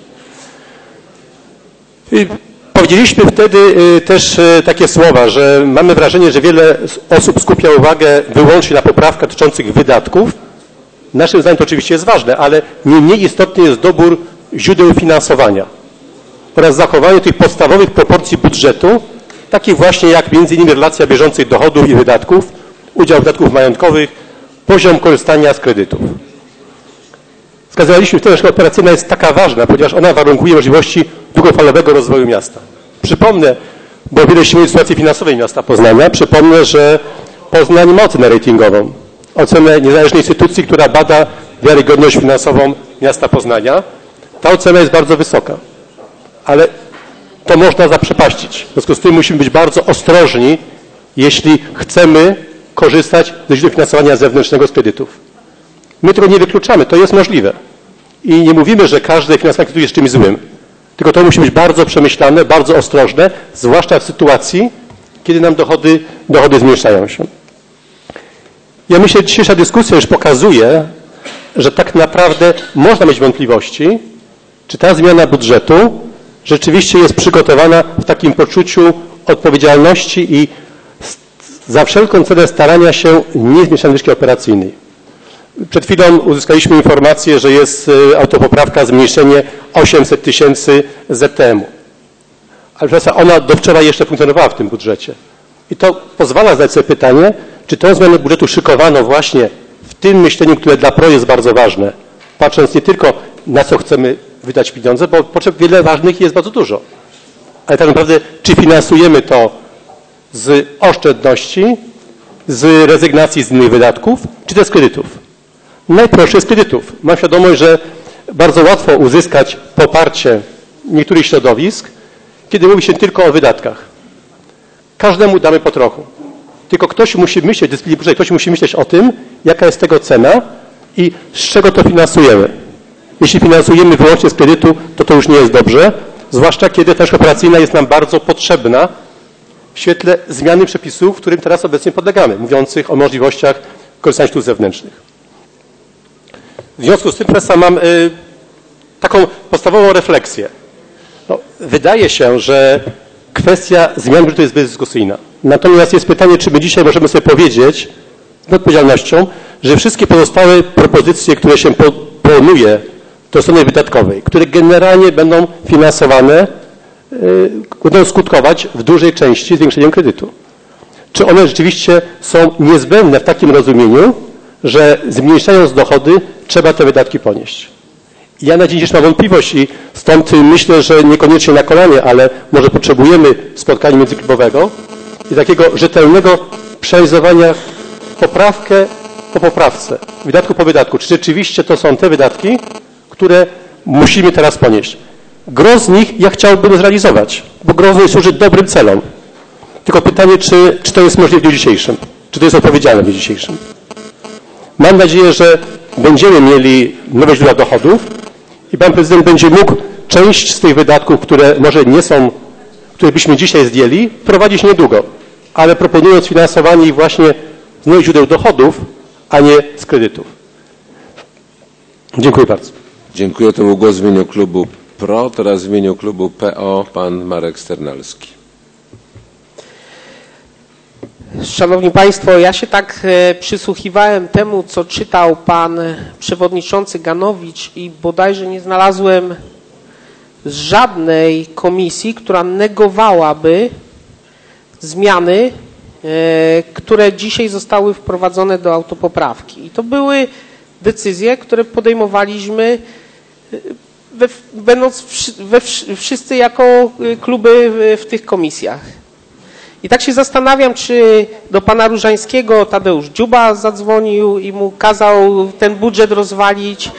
I powiedzieliśmy wtedy y, też y, takie słowa, że mamy wrażenie, że wiele osób skupia uwagę wyłącznie na poprawkach dotyczących wydatków. Naszym zdaniem to oczywiście jest ważne, ale nie mniej istotny jest dobór źródeł finansowania oraz zachowanie tych podstawowych proporcji budżetu, takich właśnie jak między innymi relacja bieżących dochodów i wydatków, udział wydatków majątkowych, poziom korzystania z kredytów. Wskazaliśmy wtedy, że operacyjna jest taka ważna, ponieważ ona warunkuje możliwości długofalowego rozwoju miasta. Przypomnę, bo wiele się mówi o sytuacji finansowej miasta Poznania, przypomnę, że Poznań ma ocenę ratingową, ocenę niezależnej instytucji, która bada wiarygodność finansową miasta Poznania. Ta ocena jest bardzo wysoka, ale to można zaprzepaścić. W związku z tym musimy być bardzo ostrożni, jeśli chcemy korzystać ze źródeł finansowania zewnętrznego z kredytów. My tego nie wykluczamy, to jest możliwe. I nie mówimy, że każde finansowanie kredytu jest czymś złym. Tylko to musi być bardzo przemyślane, bardzo ostrożne, zwłaszcza w sytuacji, kiedy nam dochody, dochody zmniejszają się. Ja myślę, że dzisiejsza dyskusja już pokazuje, że tak naprawdę można mieć wątpliwości, czy ta zmiana budżetu rzeczywiście jest przygotowana w takim poczuciu odpowiedzialności i za wszelką cenę starania się nie zmniejszać nadwyżki operacyjnej. Przed chwilą uzyskaliśmy informację, że jest autopoprawka zmniejszenie osiemset tysięcy Z T M u. Ale proszę, ona do wczoraj jeszcze funkcjonowała w tym budżecie. I to pozwala zadać sobie pytanie, czy tę zmianę budżetu szykowano właśnie w tym myśleniu, które dla P R O jest bardzo ważne, patrząc nie tylko na co chcemy wydać pieniądze, bo potrzeb wiele ważnych jest bardzo dużo. Ale tak naprawdę, czy finansujemy to z oszczędności, z rezygnacji z innych wydatków, czy też z kredytów? Najprostszej z kredytów. Mam świadomość, że bardzo łatwo uzyskać poparcie niektórych środowisk, kiedy mówi się tylko o wydatkach. Każdemu damy po trochu. Tylko ktoś musi myśleć, dyscyplinie budżetowej, ktoś musi myśleć o tym, jaka jest tego cena i z czego to finansujemy. Jeśli finansujemy wyłącznie z kredytu, to to już nie jest dobrze, zwłaszcza kiedy ta operacyjna jest nam bardzo potrzebna w świetle zmiany przepisów, którym teraz obecnie podlegamy, mówiących o możliwościach korzystania z środków zewnętrznych. W związku z tym, profesor, mam y, taką podstawową refleksję. No, wydaje się, że kwestia zmian budżetu jest bezdyskusyjna. Natomiast jest pytanie, czy my dzisiaj możemy sobie powiedzieć z odpowiedzialnością, że wszystkie pozostałe propozycje, które się planuje do strony wydatkowej, które generalnie będą finansowane, yy, będą skutkować w dużej części zwiększeniem kredytu. Czy one rzeczywiście są niezbędne w takim rozumieniu, że zmniejszając dochody trzeba te wydatki ponieść. Ja na dzień dzisiejszy mam wątpliwość i stąd myślę, że niekoniecznie na kolanie, ale może potrzebujemy spotkania międzyklubowego i takiego rzetelnego przeanalizowania poprawkę po poprawce, wydatku po wydatku. Czy rzeczywiście to są te wydatki, które musimy teraz ponieść. Gros z nich ja chciałbym zrealizować, bo gros z nich służy dobrym celom. Tylko pytanie, czy, czy to jest możliwe w dniu dzisiejszym? Czy to jest odpowiedzialne w dniu dzisiejszym? Mam nadzieję, że będziemy mieli nowe źródła dochodów i pan prezydent będzie mógł część z tych wydatków, które może nie są, które byśmy dzisiaj zdjęli, wprowadzić niedługo, ale proponując finansowanie ich właśnie z nowych źródeł dochodów, a nie z kredytów. Dziękuję bardzo. Dziękuję. To był głos w imieniu klubu PRO. Teraz w imieniu klubu P O pan Marek Sternalski. Szanowni Państwo, ja się tak przysłuchiwałem temu, co czytał pan przewodniczący Ganowicz i bodajże nie znalazłem żadnej komisji, która negowałaby zmiany, które dzisiaj zostały wprowadzone do autopoprawki. I to były decyzje, które podejmowaliśmy, we, będąc we, wszyscy jako kluby w, w tych komisjach. I tak się zastanawiam, czy do pana Różańskiego Tadeusz Dziuba zadzwonił i mu kazał ten budżet rozwalić.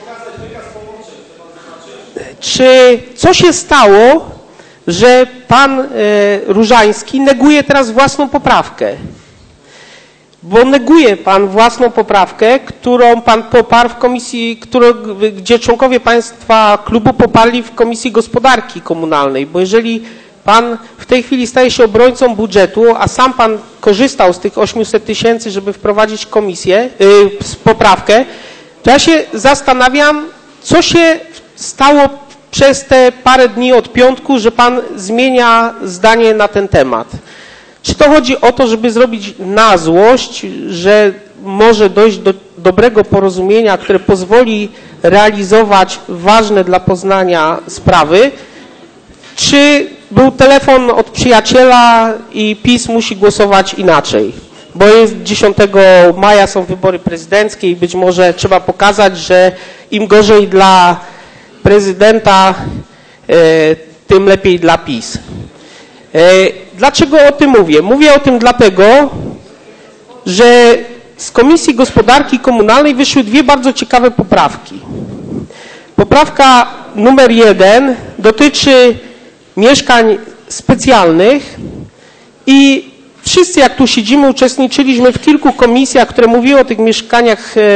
Czy co się stało, że pan e, Różański neguje teraz własną poprawkę? Bo neguje pan własną poprawkę, którą pan poparł w komisji, którą, gdzie członkowie państwa klubu poparli w Komisji Gospodarki Komunalnej. Bo jeżeli pan w tej chwili staje się obrońcą budżetu, a sam pan korzystał z tych osiemset tysięcy, żeby wprowadzić komisję, yy, poprawkę, to ja się zastanawiam, co się stało przez te parę dni od piątku, że pan zmienia zdanie na ten temat. Czy to chodzi o to, żeby zrobić na złość, że może dojść do dobrego porozumienia, które pozwoli realizować ważne dla Poznania sprawy, czy był telefon od przyjaciela i PiS musi głosować inaczej? Bo jest dziesiątego maja, są wybory prezydenckie i być może trzeba pokazać, że im gorzej dla prezydenta, tym lepiej dla PiS. Dlaczego o tym mówię? Mówię o tym dlatego, że z Komisji Gospodarki Komunalnej wyszły dwie bardzo ciekawe poprawki. Poprawka numer jeden dotyczy mieszkań specjalnych i wszyscy, jak tu siedzimy, uczestniczyliśmy w kilku komisjach, które mówiły o tych mieszkaniach e, e,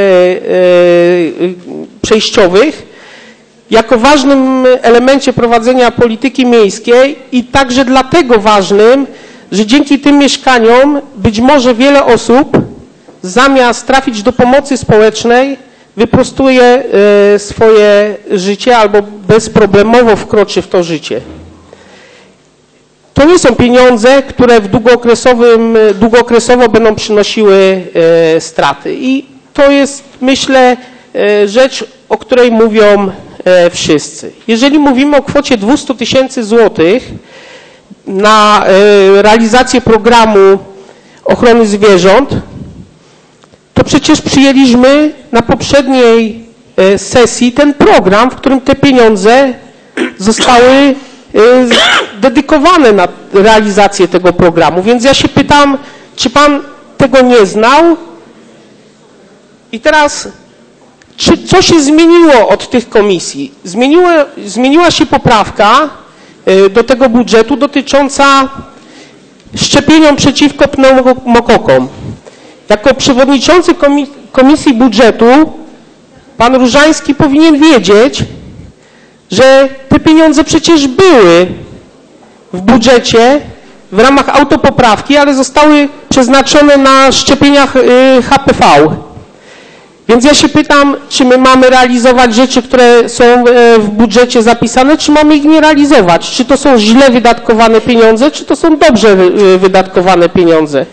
przejściowych jako ważnym elemencie prowadzenia polityki miejskiej i także dlatego ważnym, że dzięki tym mieszkaniom być może wiele osób zamiast trafić do pomocy społecznej wyprostuje e, swoje życie albo bezproblemowo wkroczy w to życie. To nie są pieniądze, które w długookresowym, długookresowo będą przynosiły e, straty. I to jest, myślę, e, rzecz, o której mówią e, wszyscy. Jeżeli mówimy o kwocie dwieście tysięcy złotych na e, realizację programu ochrony zwierząt, to przecież przyjęliśmy na poprzedniej e, sesji ten program, w którym te pieniądze zostały dedykowane na realizację tego programu. Więc ja się pytam, czy pan tego nie znał? I teraz, czy co się zmieniło od tych komisji? Zmieniło, zmieniła się poprawka do tego budżetu dotycząca szczepieniom przeciwko pneumokokom. Jako przewodniczący Komisji Budżetu pan Różański powinien wiedzieć, że te pieniądze przecież były w budżecie w ramach autopoprawki, ale zostały przeznaczone na szczepieniach H P V. Więc ja się pytam, czy my mamy realizować rzeczy, które są w budżecie zapisane, czy mamy ich nie realizować? Czy to są źle wydatkowane pieniądze, czy to są dobrze wydatkowane pieniądze?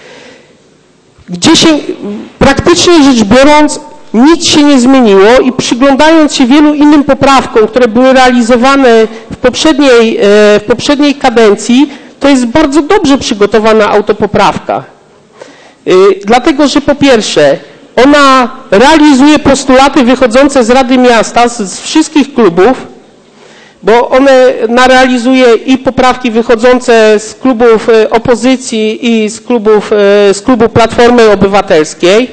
Gdzie się, praktycznie rzecz biorąc, nic się nie zmieniło i przyglądając się wielu innym poprawkom, które były realizowane w poprzedniej, w poprzedniej kadencji, to jest bardzo dobrze przygotowana autopoprawka. Dlatego, że po pierwsze, ona realizuje postulaty wychodzące z Rady Miasta, z, z wszystkich klubów, bo one realizuje i poprawki wychodzące z klubów opozycji i z klubów, z klubu Platformy Obywatelskiej.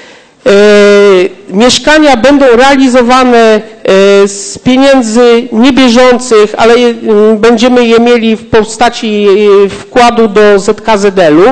Mieszkania będą realizowane z pieniędzy niebieżących, ale będziemy je mieli w postaci wkładu do Z K Z L-u.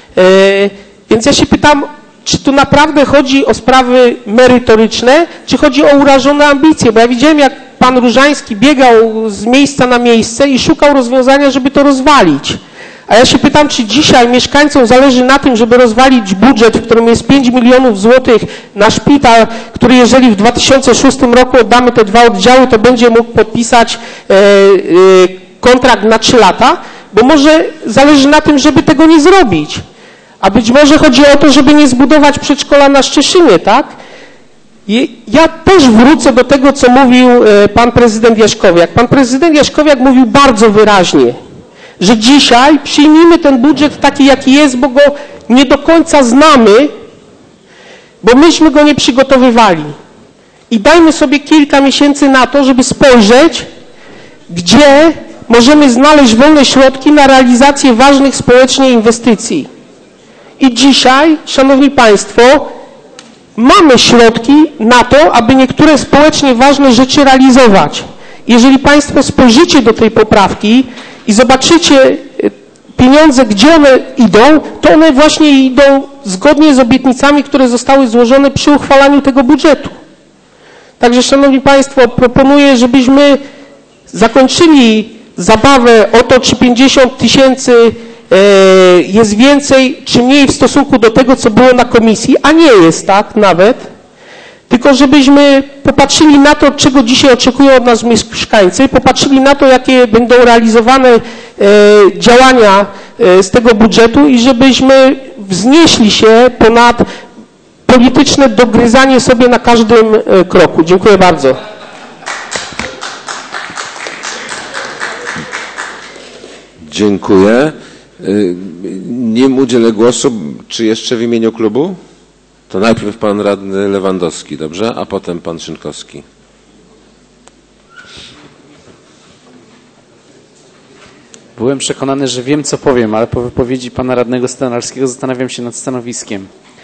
Więc ja się pytam, czy tu naprawdę chodzi o sprawy merytoryczne, czy chodzi o urażone ambicje? Bo ja widziałem, jak pan Różański biegał z miejsca na miejsce i szukał rozwiązania, żeby to rozwalić. A ja się pytam, czy dzisiaj mieszkańcom zależy na tym, żeby rozwalić budżet, w którym jest pięć milionów złotych na szpital, który jeżeli w dwa tysiące szóstym roku oddamy te dwa oddziały, to będzie mógł podpisać e, e, kontrakt na trzy lata, bo może zależy na tym, żeby tego nie zrobić. A być może chodzi o to, żeby nie zbudować przedszkola na Szczeszynie, tak? I ja też wrócę do tego, co mówił pan prezydent Jaśkowiak. Pan prezydent Jaśkowiak mówił bardzo wyraźnie, że dzisiaj przyjmijmy ten budżet taki, jaki jest, bo go nie do końca znamy, bo myśmy go nie przygotowywali. I dajmy sobie kilka miesięcy na to, żeby spojrzeć, gdzie możemy znaleźć wolne środki na realizację ważnych społecznie inwestycji. I dzisiaj, szanowni państwo, mamy środki na to, aby niektóre społecznie ważne rzeczy realizować. Jeżeli państwo spojrzycie do tej poprawki i zobaczycie pieniądze, gdzie one idą, to one właśnie idą zgodnie z obietnicami, które zostały złożone przy uchwalaniu tego budżetu. Także, szanowni państwo, proponuję, żebyśmy zakończyli zabawę o to, czy pięćdziesiąt tysięcy jest więcej czy mniej w stosunku do tego, co było na komisji, a nie jest tak nawet, tylko żebyśmy popatrzyli na to, czego dzisiaj oczekują od nas mieszkańcy, popatrzyli na to, jakie będą realizowane działania z tego budżetu i żebyśmy wznieśli się ponad polityczne dogryzanie sobie na każdym kroku. Dziękuję bardzo. Dziękuję. Nim udzielę głosu, czy jeszcze w imieniu klubu? To najpierw pan radny Lewandowski, dobrze? A potem pan Szynkowski. Byłem przekonany, że wiem, co powiem, ale po wypowiedzi pana radnego Stanarskiego zastanawiam się nad stanowiskiem.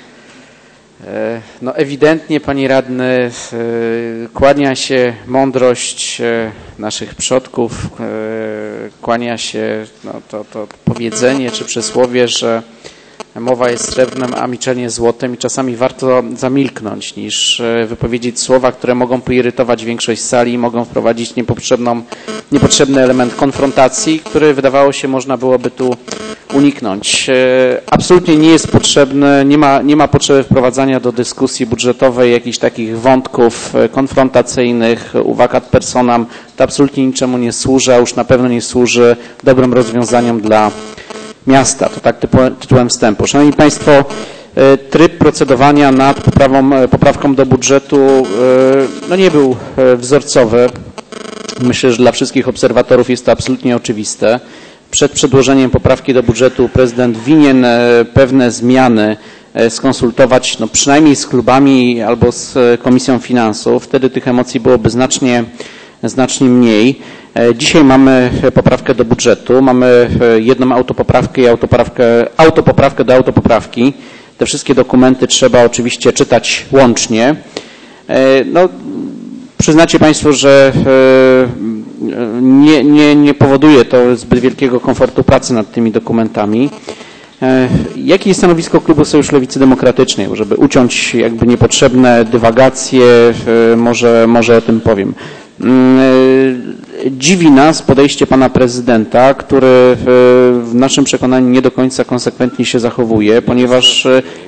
No ewidentnie, pani radny, kłania się mądrość naszych przodków, kłania się no, to, to powiedzenie czy przysłowie, że mowa jest srebrnem, a milczenie złotem i czasami warto zamilknąć niż wypowiedzieć słowa, które mogą poirytować większość sali i mogą wprowadzić niepotrzebną, niepotrzebny element konfrontacji, który wydawało się można byłoby tu uniknąć. Absolutnie nie jest potrzebne, nie ma, nie ma potrzeby wprowadzania do dyskusji budżetowej jakichś takich wątków konfrontacyjnych, uwag ad personam. To absolutnie niczemu nie służy, a już na pewno nie służy dobrym rozwiązaniom dla miasta. To tak tytułem wstępu. Szanowni Państwo, tryb procedowania nad poprawą, poprawką do budżetu no nie był wzorcowy. Myślę, że dla wszystkich obserwatorów jest to absolutnie oczywiste. Przed przedłożeniem poprawki do budżetu prezydent winien pewne zmiany skonsultować no przynajmniej z klubami albo z Komisją Finansów. Wtedy tych emocji byłoby znacznie, znacznie mniej. Dzisiaj mamy poprawkę do budżetu, mamy jedną autopoprawkę i autopoprawkę, autopoprawkę do autopoprawki. Te wszystkie dokumenty trzeba oczywiście czytać łącznie. No, przyznacie Państwo, że nie, nie, nie powoduje to zbyt wielkiego komfortu pracy nad tymi dokumentami. Jakie jest stanowisko klubu Sojusz Lewicy Demokratycznej? Żeby uciąć jakby niepotrzebne dywagacje, może, może o tym powiem. Dziwi nas podejście pana prezydenta, który w naszym przekonaniu nie do końca konsekwentnie się zachowuje, ponieważ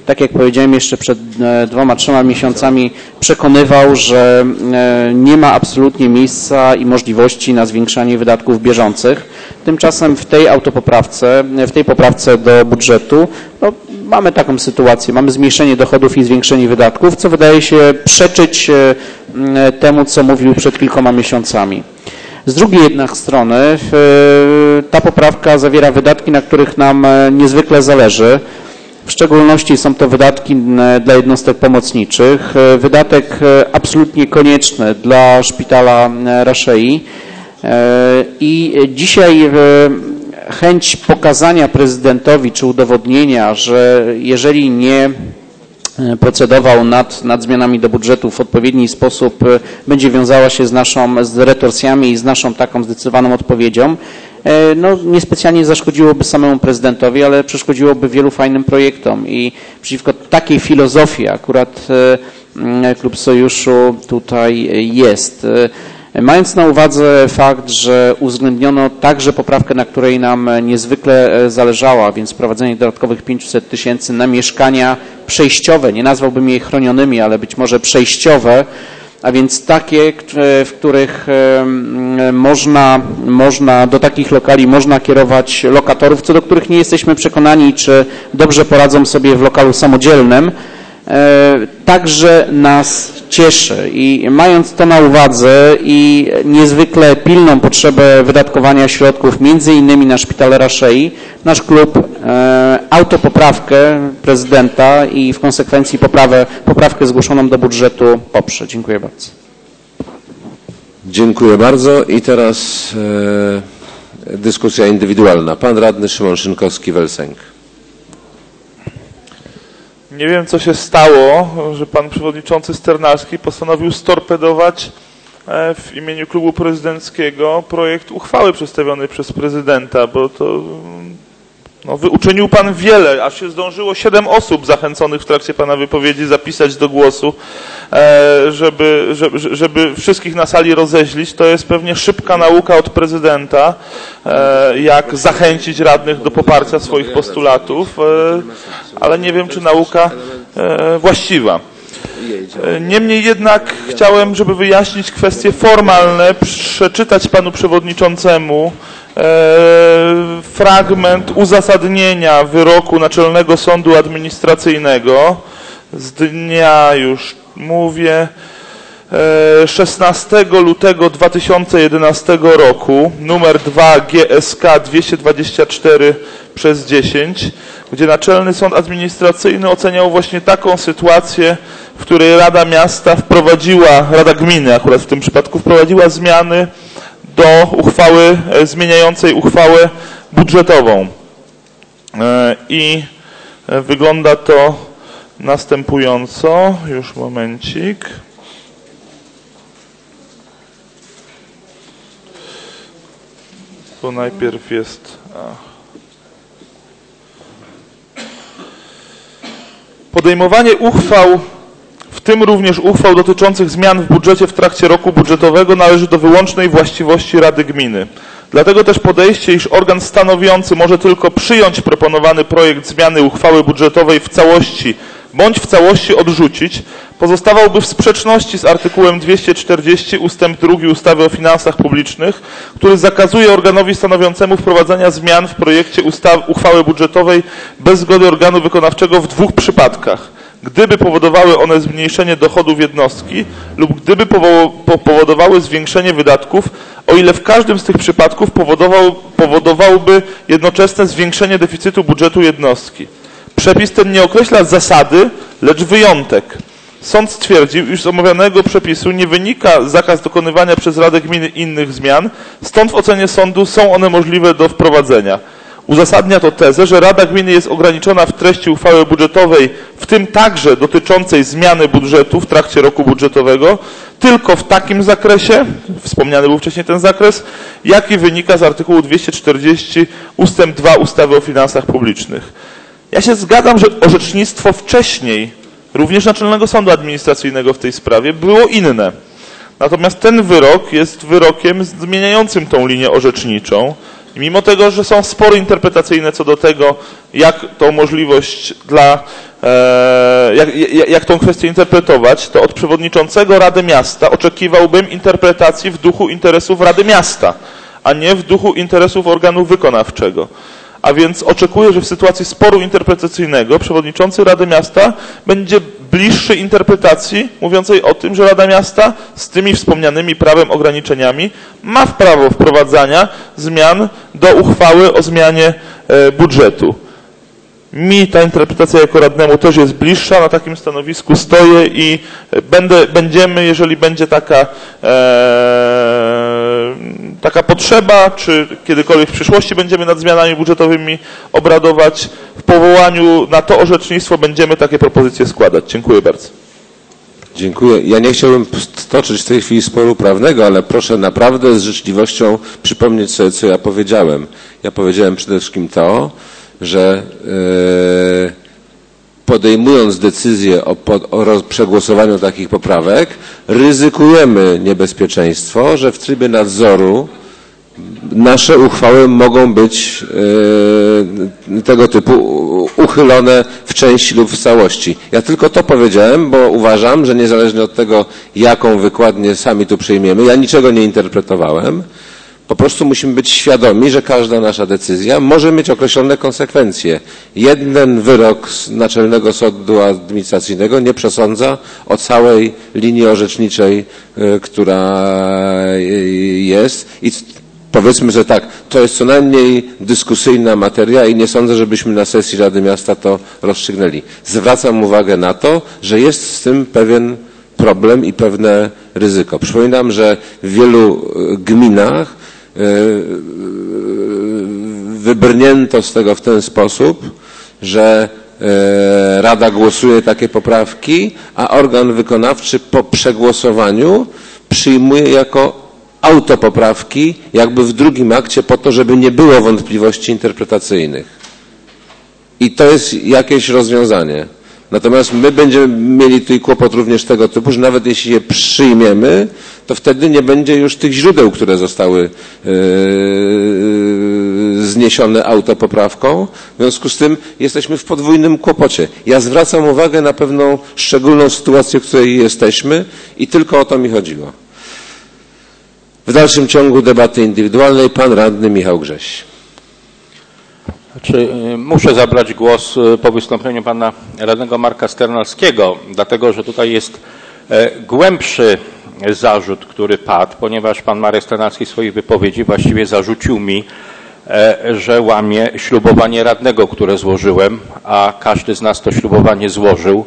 tak jak powiedziałem jeszcze przed dwoma, trzema miesiącami, przekonywał, że nie ma absolutnie miejsca i możliwości na zwiększanie wydatków bieżących. Tymczasem w tej autopoprawce, w tej poprawce do budżetu no, mamy taką sytuację, mamy zmniejszenie dochodów i zwiększenie wydatków, co wydaje się przeczyć temu, co mówił przed kilkoma miesiącami. Z drugiej jednak strony ta poprawka zawiera wydatki, na których nam niezwykle zależy. W szczególności są to wydatki dla jednostek pomocniczych. Wydatek absolutnie konieczny dla szpitala Raszei. I dzisiaj chęć pokazania prezydentowi czy udowodnienia, że jeżeli nie procedował nad, nad zmianami do budżetu w odpowiedni sposób, będzie wiązała się z naszą, z retorsjami i z naszą taką zdecydowaną odpowiedzią, no niespecjalnie zaszkodziłoby samemu prezydentowi, ale przeszkodziłoby wielu fajnym projektom i przeciwko takiej filozofii akurat Klub Sojuszu tutaj jest. Mając na uwadze fakt, że uwzględniono także poprawkę, na której nam niezwykle zależała, więc wprowadzenie dodatkowych pięćset tysięcy na mieszkania przejściowe, nie nazwałbym je chronionymi, ale być może przejściowe, a więc takie, w których można, można, do takich lokali można kierować lokatorów, co do których nie jesteśmy przekonani, czy dobrze poradzą sobie w lokalu samodzielnym, także nas cieszy. I mając to na uwadze i niezwykle pilną potrzebę wydatkowania środków między innymi na szpital Raszei, nasz klub e, autopoprawkę prezydenta i w konsekwencji poprawę, poprawkę zgłoszoną do budżetu poprze. Dziękuję bardzo. Dziękuję bardzo i teraz e, dyskusja indywidualna. Pan radny Szymon Szynkowski-Welsenk. Nie wiem, co się stało, że pan przewodniczący Sternalski postanowił storpedować w imieniu klubu prezydenckiego projekt uchwały przedstawiony przez prezydenta, bo to no, uczynił pan wiele, aż się zdążyło siedem osób zachęconych w trakcie pana wypowiedzi zapisać do głosu, żeby, żeby, żeby wszystkich na sali rozeźlić. To jest pewnie szybka nauka od prezydenta, jak zachęcić radnych do poparcia swoich postulatów, ale nie wiem, czy nauka właściwa. Niemniej jednak chciałem, żeby wyjaśnić kwestie formalne, przeczytać panu przewodniczącemu fragment uzasadnienia wyroku Naczelnego Sądu Administracyjnego z dnia, już mówię, szesnastego lutego dwa tysiące jedenastego roku, numer dwa G S K dwieście dwadzieścia cztery przez dziesięć, gdzie Naczelny Sąd Administracyjny oceniał właśnie taką sytuację, w której Rada Miasta wprowadziła, Rada Gminy akurat w tym przypadku, wprowadziła zmiany do uchwały zmieniającej uchwałę budżetową. I wygląda to następująco. Już momencik. Tu najpierw jest... Podejmowanie uchwał, w tym również uchwał dotyczących zmian w budżecie w trakcie roku budżetowego, należy do wyłącznej właściwości Rady Gminy. Dlatego też podejście, iż organ stanowiący może tylko przyjąć proponowany projekt zmiany uchwały budżetowej w całości bądź w całości odrzucić, pozostawałby w sprzeczności z artykułem dwieście czterdzieści ustęp drugi ustawy o finansach publicznych, który zakazuje organowi stanowiącemu wprowadzania zmian w projekcie ustawy, uchwały budżetowej bez zgody organu wykonawczego w dwóch przypadkach. Gdyby powodowały one zmniejszenie dochodów jednostki lub gdyby powodowały zwiększenie wydatków, o ile w każdym z tych przypadków powodował, powodowałby jednoczesne zwiększenie deficytu budżetu jednostki. Przepis ten nie określa zasady, lecz wyjątek. Sąd stwierdził, iż z omawianego przepisu nie wynika zakaz dokonywania przez Radę Gminy innych zmian, stąd w ocenie sądu są one możliwe do wprowadzenia. Uzasadnia to tezę, że Rada Gminy jest ograniczona w treści uchwały budżetowej, w tym także dotyczącej zmiany budżetu w trakcie roku budżetowego, tylko w takim zakresie, wspomniany był wcześniej ten zakres, jaki wynika z artykułu dwieście czterdzieści ustęp dwa ustawy o finansach publicznych. Ja się zgadzam, że orzecznictwo wcześniej, również Naczelnego Sądu Administracyjnego w tej sprawie, było inne. Natomiast ten wyrok jest wyrokiem zmieniającym tą linię orzeczniczą. I mimo tego, że są spory interpretacyjne co do tego, jak tą możliwość dla e, jak, jak, jak tą kwestię interpretować, to od przewodniczącego Rady Miasta oczekiwałbym interpretacji w duchu interesów Rady Miasta, a nie w duchu interesów organu wykonawczego. A więc oczekuję, że w sytuacji sporu interpretacyjnego przewodniczący Rady Miasta będzie bliższy interpretacji mówiącej o tym, że Rada Miasta z tymi wspomnianymi prawem ograniczeniami ma prawo wprowadzania zmian do uchwały o zmianie budżetu. Mi ta interpretacja jako radnemu też jest bliższa, na takim stanowisku stoję i będę, będziemy, jeżeli będzie taka, e, taka potrzeba, czy kiedykolwiek w przyszłości będziemy nad zmianami budżetowymi obradować, w powołaniu na to orzecznictwo będziemy takie propozycje składać. Dziękuję bardzo. Dziękuję. Ja nie chciałbym toczyć w tej chwili sporu prawnego, ale proszę naprawdę z życzliwością przypomnieć sobie, co ja powiedziałem. Ja powiedziałem przede wszystkim to, że podejmując decyzję o, o przegłosowaniu takich poprawek, ryzykujemy niebezpieczeństwo, że w trybie nadzoru nasze uchwały mogą być tego typu uchylone w części lub w całości. Ja tylko to powiedziałem, bo uważam, że niezależnie od tego, jaką wykładnię sami tu przyjmiemy, ja niczego nie interpretowałem. Po prostu musimy być świadomi, że każda nasza decyzja może mieć określone konsekwencje. Jeden wyrok z Naczelnego Sądu Administracyjnego nie przesądza o całej linii orzeczniczej, która jest. I powiedzmy, że tak, to jest co najmniej dyskusyjna materia i nie sądzę, żebyśmy na sesji Rady Miasta to rozstrzygnęli. Zwracam uwagę na to, że jest z tym pewien problem i pewne ryzyko. Przypominam, że w wielu gminach wybrnięto z tego w ten sposób, że Rada głosuje takie poprawki, a organ wykonawczy po przegłosowaniu przyjmuje jako autopoprawki jakby w drugim akcie po to, żeby nie było wątpliwości interpretacyjnych. I to jest jakieś rozwiązanie. Natomiast my będziemy mieli tutaj kłopot również tego typu, że nawet jeśli je przyjmiemy, to wtedy nie będzie już tych źródeł, które zostały yy, zniesione autopoprawką. W związku z tym jesteśmy w podwójnym kłopocie. Ja zwracam uwagę na pewną szczególną sytuację, w której jesteśmy i tylko o to mi chodziło. W dalszym ciągu debaty indywidualnej pan radny Michał Grześ. Znaczy, muszę zabrać głos po wystąpieniu pana radnego Marka Sternalskiego, dlatego że tutaj jest głębszy zarzut, który padł, ponieważ pan Marek Sternalski w swojej wypowiedzi właściwie zarzucił mi, że łamie ślubowanie radnego, które złożyłem, a każdy z nas to ślubowanie złożył.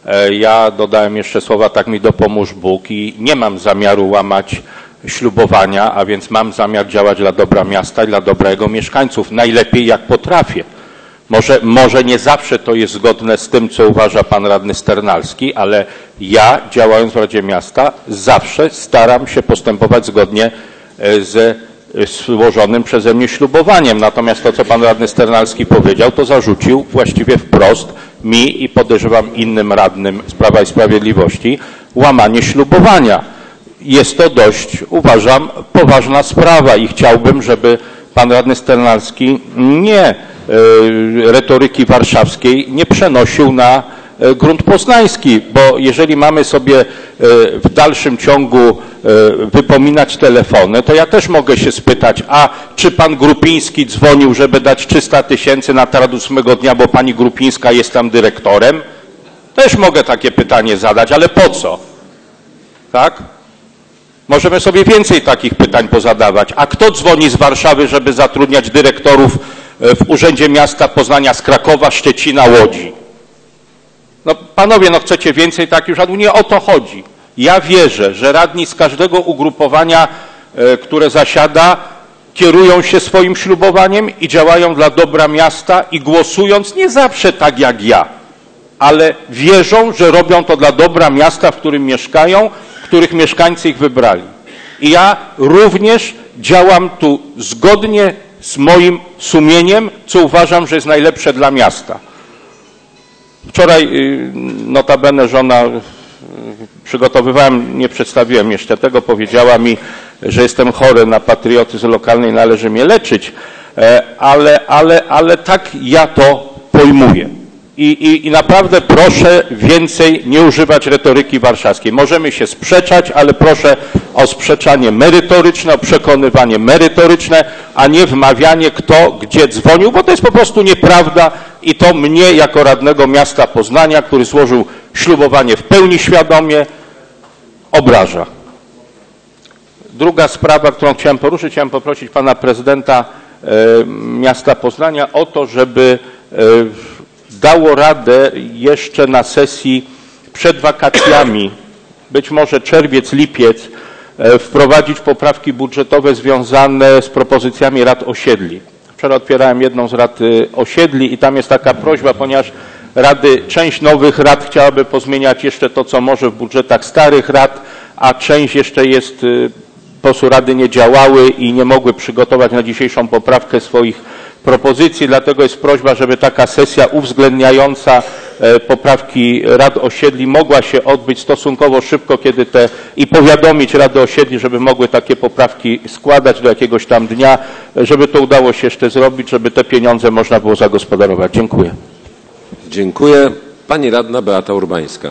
Ja dodałem jeszcze słowa tak mi dopomóż Bóg i nie mam zamiaru łamać ślubowania, a więc mam zamiar działać dla dobra miasta i dla dobra jego mieszkańców. Najlepiej jak potrafię. Może, może nie zawsze to jest zgodne z tym, co uważa pan radny Sternalski, ale ja, działając w Radzie Miasta, zawsze staram się postępować zgodnie ze złożonym przeze mnie ślubowaniem. Natomiast to, co pan radny Sternalski powiedział, to zarzucił właściwie wprost mi i podejrzewam innym radnym z Prawa i Sprawiedliwości łamanie ślubowania. Jest to dość, uważam, poważna sprawa i chciałbym, żeby pan radny Sternalski nie retoryki warszawskiej nie przenosił na grunt poznański, bo jeżeli mamy sobie w dalszym ciągu wypominać telefony, to ja też mogę się spytać, a czy pan Grupiński dzwonił, żeby dać trzysta tysięcy na terat ósmego dnia, bo pani Grupińska jest tam dyrektorem? Też mogę takie pytanie zadać, ale po co? Tak? Możemy sobie więcej takich pytań pozadawać. A kto dzwoni z Warszawy, żeby zatrudniać dyrektorów w Urzędzie Miasta Poznania z Krakowa, Szczecina, Łodzi? No panowie, no chcecie więcej takich radnych? Nie o to chodzi. Ja wierzę, że radni z każdego ugrupowania, które zasiada, kierują się swoim ślubowaniem i działają dla dobra miasta i głosując nie zawsze tak jak ja, ale wierzą, że robią to dla dobra miasta, w którym mieszkają, których mieszkańcy ich wybrali. I ja również działam tu zgodnie z moim sumieniem, co uważam, że jest najlepsze dla miasta. Wczoraj notabene żona, przygotowywałem, nie przedstawiłem jeszcze tego, powiedziała mi, że jestem chory na patriotyzm lokalny i należy mnie leczyć, ale, ale, ale tak ja to pojmuję. I, i, I naprawdę proszę więcej nie używać retoryki warszawskiej. Możemy się sprzeczać, ale proszę o sprzeczanie merytoryczne, o przekonywanie merytoryczne, a nie wmawianie, kto gdzie dzwonił, bo to jest po prostu nieprawda i to mnie jako radnego miasta Poznania, który złożył ślubowanie w pełni świadomie, obraża. Druga sprawa, którą chciałem poruszyć, chciałem poprosić pana prezydenta e, miasta Poznania o to, żeby e, dało radę jeszcze na sesji przed wakacjami, być może czerwiec, lipiec, e, wprowadzić poprawki budżetowe związane z propozycjami rad osiedli. Wczoraj otwierałem jedną z rad osiedli i tam jest taka prośba, ponieważ rady, część nowych rad chciałaby pozmieniać jeszcze to, co może w budżetach starych rad, a część jeszcze jest, po prostu rady nie działały i nie mogły przygotować na dzisiejszą poprawkę swoich propozycji, dlatego jest prośba, żeby taka sesja uwzględniająca poprawki rad osiedli mogła się odbyć stosunkowo szybko, kiedy te i powiadomić rady osiedli, żeby mogły takie poprawki składać do jakiegoś tam dnia, żeby to udało się jeszcze zrobić, żeby te pieniądze można było zagospodarować. Dziękuję. Dziękuję. Pani radna Beata Urbańska.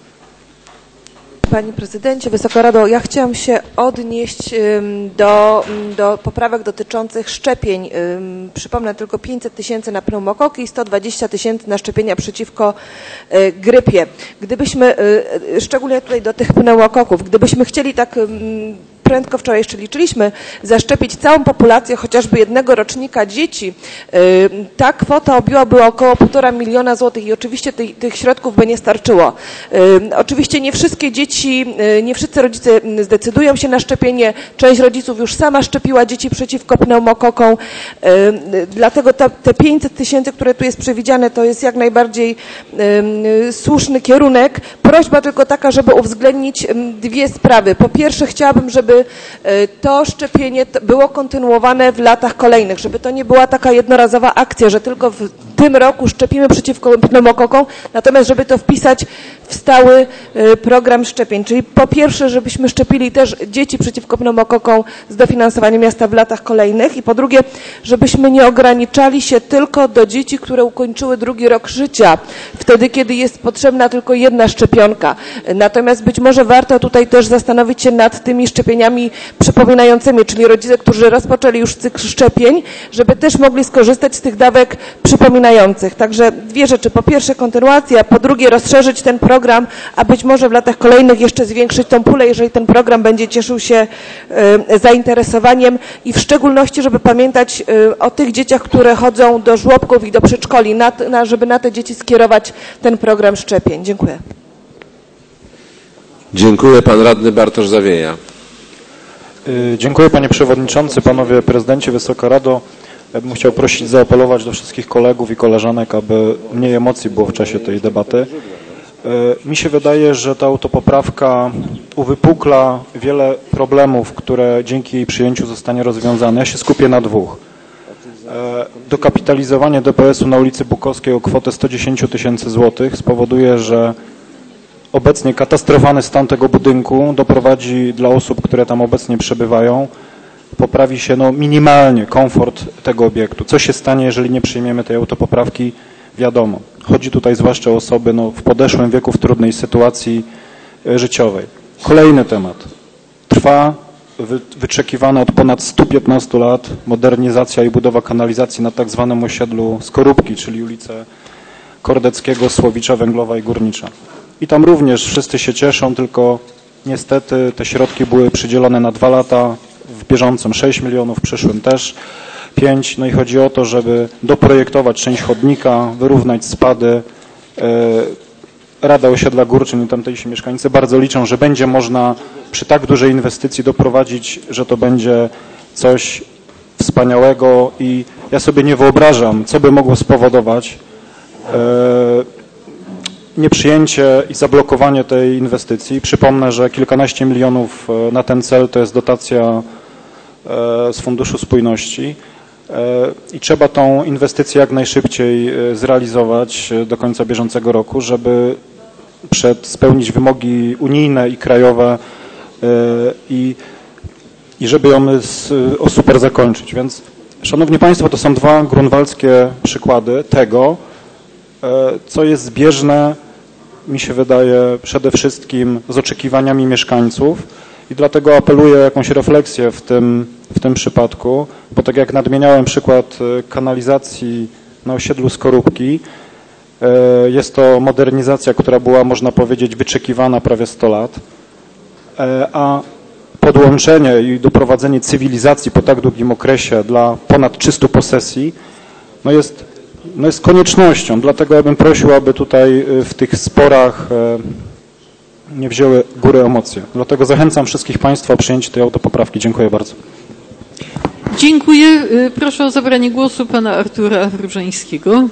Panie Prezydencie, Wysoka Rado, ja chciałam się odnieść do, do poprawek dotyczących szczepień. Przypomnę tylko pięćset tysięcy na pneumokoki i sto dwadzieścia tysięcy na szczepienia przeciwko grypie. Gdybyśmy, szczególnie tutaj do tych pneumokoków, gdybyśmy chcieli tak prędko wczoraj jeszcze liczyliśmy, zaszczepić całą populację chociażby jednego rocznika dzieci, ta kwota objęłaby około półtora miliona złotych i oczywiście tych, tych środków by nie starczyło. Oczywiście nie wszystkie dzieci, nie wszyscy rodzice zdecydują się na szczepienie, część rodziców już sama szczepiła dzieci przeciwko pneumokokom, dlatego te, te pięćset tysięcy, które tu jest przewidziane, to jest jak najbardziej słuszny kierunek. Prośba tylko taka, żeby uwzględnić dwie sprawy. Po pierwsze chciałabym, żeby to szczepienie było kontynuowane w latach kolejnych, żeby to nie była taka jednorazowa akcja, że tylko w tym roku szczepimy przeciwko pneumokokom, natomiast żeby to wpisać w stały program szczepień. Czyli po pierwsze, żebyśmy szczepili też dzieci przeciwko pneumokokom z dofinansowaniem miasta w latach kolejnych i po drugie, żebyśmy nie ograniczali się tylko do dzieci, które ukończyły drugi rok życia, wtedy kiedy jest potrzebna tylko jedna szczepionka. Natomiast być może warto tutaj też zastanowić się nad tymi szczepieniami przypominającymi, czyli rodzice, którzy rozpoczęli już cykl szczepień, żeby też mogli skorzystać z tych dawek przypominających. Także dwie rzeczy. Po pierwsze kontynuacja, po drugie rozszerzyć ten program, a być może w latach kolejnych jeszcze zwiększyć tą pulę, jeżeli ten program będzie cieszył się y, zainteresowaniem i w szczególności, żeby pamiętać y, o tych dzieciach, które chodzą do żłobków i do przedszkoli, na, na, żeby na te dzieci skierować ten program szczepień. Dziękuję. Dziękuję. Pan radny Bartosz Zawieja. Dziękuję panie przewodniczący, panowie prezydenci, Wysoka Rado. Ja bym chciał prosić, zaapelować do wszystkich kolegów i koleżanek, aby mniej emocji było w czasie tej debaty. Mi się wydaje, że ta autopoprawka uwypukla wiele problemów, które dzięki jej przyjęciu zostanie rozwiązane. Ja się skupię na dwóch. Dokapitalizowanie D P S u na ulicy Bukowskiej o kwotę sto dziesięć tysięcy złotych spowoduje, że obecnie katastrofalny stan tego budynku doprowadzi dla osób, które tam obecnie przebywają, poprawi się no, minimalnie komfort tego obiektu. Co się stanie, jeżeli nie przyjmiemy tej autopoprawki? Wiadomo. Chodzi tutaj zwłaszcza o osoby no, w podeszłym wieku, w trudnej sytuacji e, życiowej. Kolejny temat. Trwa wy, wyczekiwana od ponad stu piętnastu lat modernizacja i budowa kanalizacji na tak zwanym osiedlu Skorupki, czyli ulice Kordeckiego, Słowicza, Węglowa i Górnicza. I tam również wszyscy się cieszą, tylko niestety te środki były przydzielone na dwa lata, w bieżącym sześć milionów, w przyszłym też pięć. No i chodzi o to, żeby doprojektować część chodnika, wyrównać spady. Rada Osiedla Górczyn i tamtejsi mieszkańcy bardzo liczą, że będzie można przy tak dużej inwestycji doprowadzić, że to będzie coś wspaniałego i ja sobie nie wyobrażam, co by mogło spowodować nieprzyjęcie i zablokowanie tej inwestycji. Przypomnę, że kilkanaście milionów na ten cel to jest dotacja z Funduszu Spójności i trzeba tą inwestycję jak najszybciej zrealizować do końca bieżącego roku, żeby przed spełnić wymogi unijne i krajowe i, i żeby ją z, o super zakończyć. Więc, szanowni państwo, to są dwa grunwaldzkie przykłady tego, co jest zbieżne, mi się wydaje, przede wszystkim z oczekiwaniami mieszkańców i dlatego apeluję o jakąś refleksję w tym, w tym przypadku, bo tak jak nadmieniałem przykład kanalizacji na osiedlu Skorupki, jest to modernizacja, która była, można powiedzieć, wyczekiwana prawie sto lat, a podłączenie i doprowadzenie cywilizacji po tak długim okresie dla ponad trzystu posesji no jest, no jest koniecznością. Dlatego ja bym prosił, aby tutaj w tych sporach nie wzięły góry emocje. Dlatego zachęcam wszystkich Państwa o przyjęcie tej autopoprawki. Dziękuję bardzo. Dziękuję. Proszę o zabranie głosu pana Artura Różańskiego.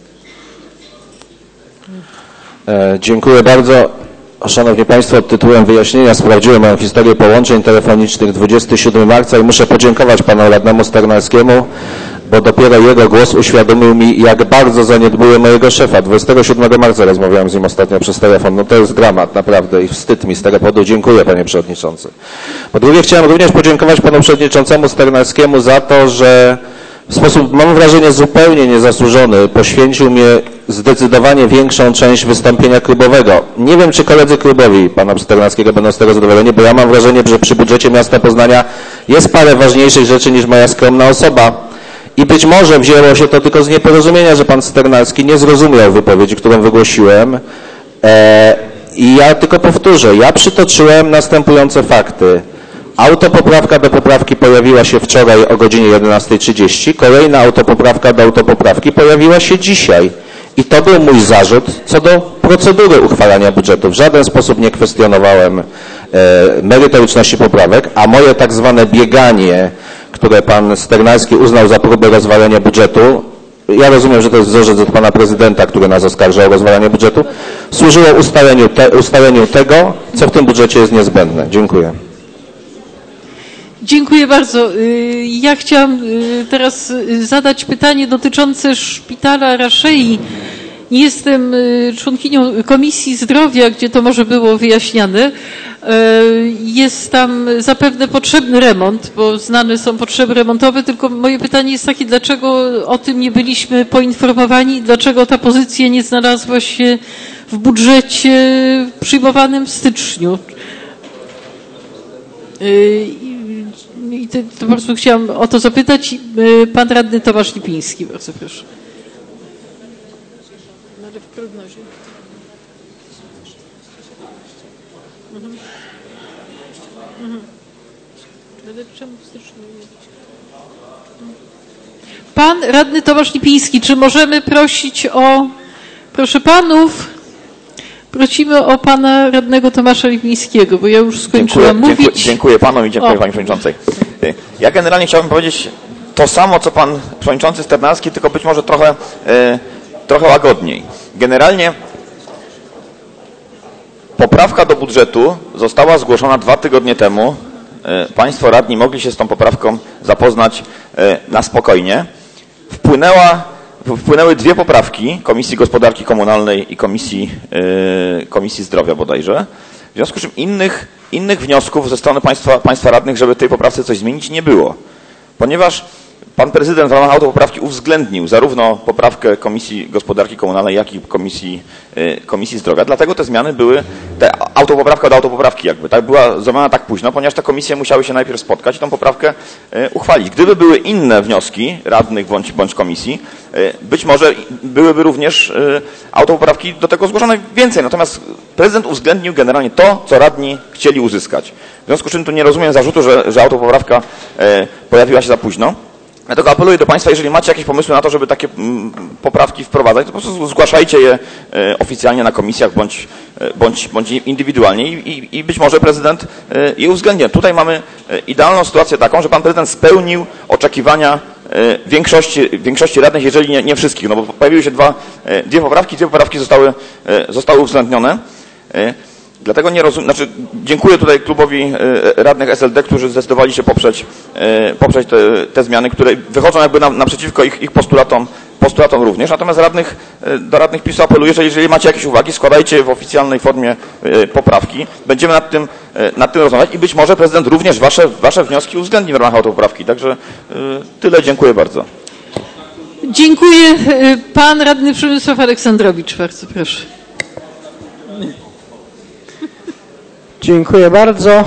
E, dziękuję bardzo. Szanowni Państwo, tytułem wyjaśnienia sprawdziłem moją historię połączeń telefonicznych dwudziestego siódmego marca i muszę podziękować panu radnemu Sternalskiemu, bo dopiero jego głos uświadomił mi, jak bardzo zaniedbuję mojego szefa. dwudziestego siódmego marca rozmawiałem z nim ostatnio przez telefon. No to jest dramat, naprawdę, i wstyd mi z tego powodu. Dziękuję, panie przewodniczący. Po drugie, chciałem również podziękować panu przewodniczącemu Sternalskiemu za to, że w sposób, mam wrażenie, zupełnie niezasłużony poświęcił mnie zdecydowanie większą część wystąpienia klubowego. Nie wiem, czy koledzy klubowi pana Sternalskiego będą z tego zadowoleni, bo ja mam wrażenie, że przy budżecie miasta Poznania jest parę ważniejszych rzeczy niż moja skromna osoba. I być może wzięło się to tylko z nieporozumienia, że pan Sternalski nie zrozumiał wypowiedzi, którą wygłosiłem. E, I ja tylko powtórzę, ja przytoczyłem następujące fakty. Autopoprawka do poprawki pojawiła się wczoraj o godzinie jedenastej trzydzieści. Kolejna autopoprawka do autopoprawki pojawiła się dzisiaj. I to był mój zarzut co do procedury uchwalania budżetu. W żaden sposób nie kwestionowałem e, merytoryczności poprawek, a moje tak zwane bieganie, które pan Sternalski uznał za próbę rozwalenia budżetu, ja rozumiem, że to jest wzorzec od pana prezydenta, który nas oskarża o rozwalanie budżetu, służyło ustaleniu, te, ustaleniu tego, co w tym budżecie jest niezbędne. Dziękuję. Dziękuję bardzo. Ja chciałam teraz zadać pytanie dotyczące szpitala Raszei. Nie jestem członkinią Komisji Zdrowia, gdzie to może było wyjaśniane. Jest tam zapewne potrzebny remont, bo znane są potrzeby remontowe, tylko moje pytanie jest takie, dlaczego o tym nie byliśmy poinformowani, dlaczego ta pozycja nie znalazła się w budżecie przyjmowanym w styczniu. I to, to po prostu chciałam o to zapytać. Pan radny Tomasz Lipiński, bardzo proszę. Ale w prognozie. Mhm. Mhm. Ale czemu w styczniu nie? Pan radny Tomasz Lipiński, czy możemy prosić o, proszę panów, prosimy o pana radnego Tomasza Lipińskiego, bo ja już skończyłam dziękuję, mówić. Dziękuję, dziękuję panu i dziękuję o. pani przewodniczącej. Ja generalnie chciałbym powiedzieć to samo, co pan przewodniczący Sternalski, tylko być może trochę, e, trochę łagodniej. Generalnie poprawka do budżetu została zgłoszona dwa tygodnie temu. E, państwo radni mogli się z tą poprawką zapoznać e, na spokojnie. Wpłynęła Wpłynęły dwie poprawki Komisji Gospodarki Komunalnej i Komisji, yy, Komisji Zdrowia bodajże. W związku z czym innych, innych wniosków ze strony państwa, państwa radnych, żeby w tej poprawce coś zmienić, nie było. Ponieważ pan prezydent w ramach autopoprawki uwzględnił zarówno poprawkę Komisji Gospodarki Komunalnej, jak i Komisji, yy, Komisji Zdrowia. Dlatego te zmiany były, te autopoprawka do autopoprawki jakby, tak, była zrobiona tak późno, ponieważ te komisje musiały się najpierw spotkać i tą poprawkę yy, uchwalić. Gdyby były inne wnioski radnych bądź, bądź komisji, być może byłyby również autopoprawki do tego zgłoszone więcej, natomiast prezydent uwzględnił generalnie to, co radni chcieli uzyskać. W związku z czym tu nie rozumiem zarzutu, że, że autopoprawka pojawiła się za późno. Dlatego apeluję do państwa, jeżeli macie jakieś pomysły na to, żeby takie poprawki wprowadzać, to po prostu zgłaszajcie je oficjalnie na komisjach bądź, bądź, bądź indywidualnie i, i, i być może prezydent je uwzględni. Tutaj mamy idealną sytuację taką, że pan prezydent spełnił oczekiwania większości, większości radnych, jeżeli nie, nie wszystkich, no bo pojawiły się dwa, dwie poprawki, dwie poprawki zostały, zostały uwzględnione. Dlatego nie rozumiem, znaczy dziękuję tutaj klubowi radnych S L D, którzy zdecydowali się poprzeć, poprzeć te, te zmiany, które wychodzą jakby na, naprzeciwko ich, ich postulatom, postulatom również. Natomiast radnych, do radnych PiS-u apeluję, że jeżeli macie jakieś uwagi, składajcie je w oficjalnej formie poprawki. Będziemy nad tym, nad tym rozmawiać i być może prezydent również wasze, wasze wnioski uwzględni w ramach autopoprawki. Także tyle, dziękuję bardzo. Dziękuję. Pan radny Przemysław Aleksandrowicz, bardzo proszę. Dziękuję bardzo.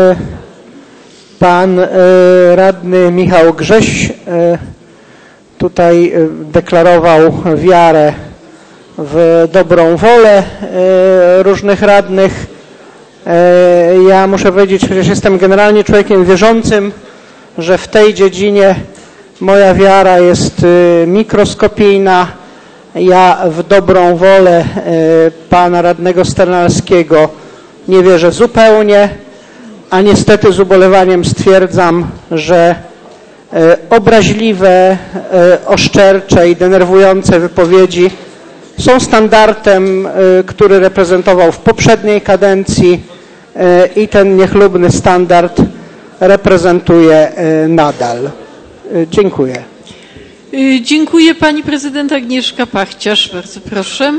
Pan radny Michał Grześ tutaj deklarował wiarę w dobrą wolę różnych radnych. Ja muszę powiedzieć, chociaż jestem generalnie człowiekiem wierzącym, że w tej dziedzinie moja wiara jest mikroskopijna. Ja w dobrą wolę pana radnego Sternalskiego nie wierzę zupełnie, a niestety z ubolewaniem stwierdzam, że obraźliwe, oszczercze i denerwujące wypowiedzi są standardem, który reprezentował w poprzedniej kadencji i ten niechlubny standard reprezentuje nadal. Dziękuję. Dziękuję. Pani prezydent Agnieszka Pachciarz, bardzo proszę.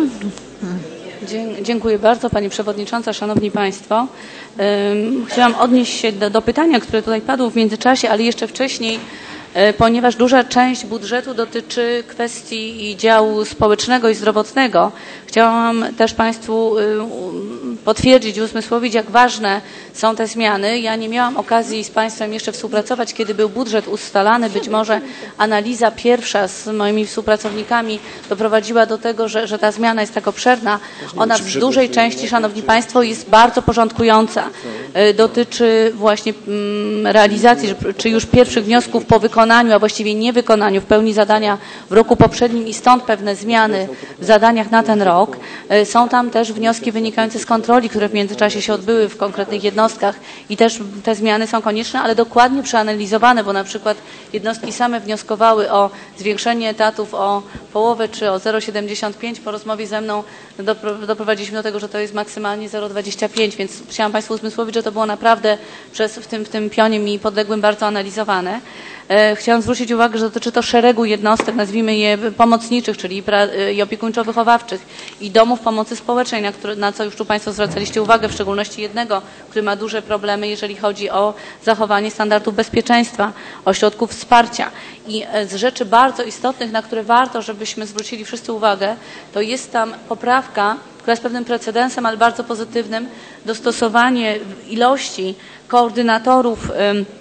Dziękuję bardzo Pani Przewodnicząca, Szanowni Państwo. Chciałam odnieść się do, do pytania, które tutaj padło w międzyczasie, ale jeszcze wcześniej, ponieważ duża część budżetu dotyczy kwestii działu społecznego i zdrowotnego. Chciałam też Państwu potwierdzić i uzmysłowić, jak ważne są te zmiany. Ja nie miałam okazji z Państwem jeszcze współpracować, kiedy był budżet ustalany. Być może analiza pierwsza z moimi współpracownikami doprowadziła do tego, że, że ta zmiana jest tak obszerna. Ona w dużej części, Szanowni Państwo, jest bardzo porządkująca. Dotyczy właśnie realizacji, czy już pierwszych wniosków po wykonaniu, a właściwie niewykonaniu w pełni zadania w roku poprzednim i stąd pewne zmiany w zadaniach na ten rok. Są tam też wnioski wynikające z kontroli, które w międzyczasie się odbyły w konkretnych jednostkach i też te zmiany są konieczne, ale dokładnie przeanalizowane, bo na przykład jednostki same wnioskowały o zwiększenie etatów o połowę czy o zero przecinek siedemdziesiąt pięć. Po rozmowie ze mną doprowadziliśmy do tego, że to jest maksymalnie zero przecinek dwadzieścia pięć, więc chciałam Państwu uzmysłowić, że to było naprawdę przez, w, tym, w tym pionie mi podległym bardzo analizowane. Chciałam zwrócić uwagę, że dotyczy to szeregu jednostek, nazwijmy je pomocniczych, czyli i opiekuńczo-wychowawczych i domów pomocy społecznej, na, które, na co już tu Państwo zwracaliście uwagę, w szczególności jednego, który ma duże problemy, jeżeli chodzi o zachowanie standardów bezpieczeństwa, ośrodków wsparcia. I z rzeczy bardzo istotnych, na które warto, żebyśmy zwrócili wszyscy uwagę, to jest tam poprawka, która jest pewnym precedensem, ale bardzo pozytywnym, dostosowanie ilości koordynatorów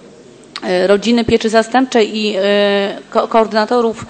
rodziny pieczy zastępczej i ko koordynatorów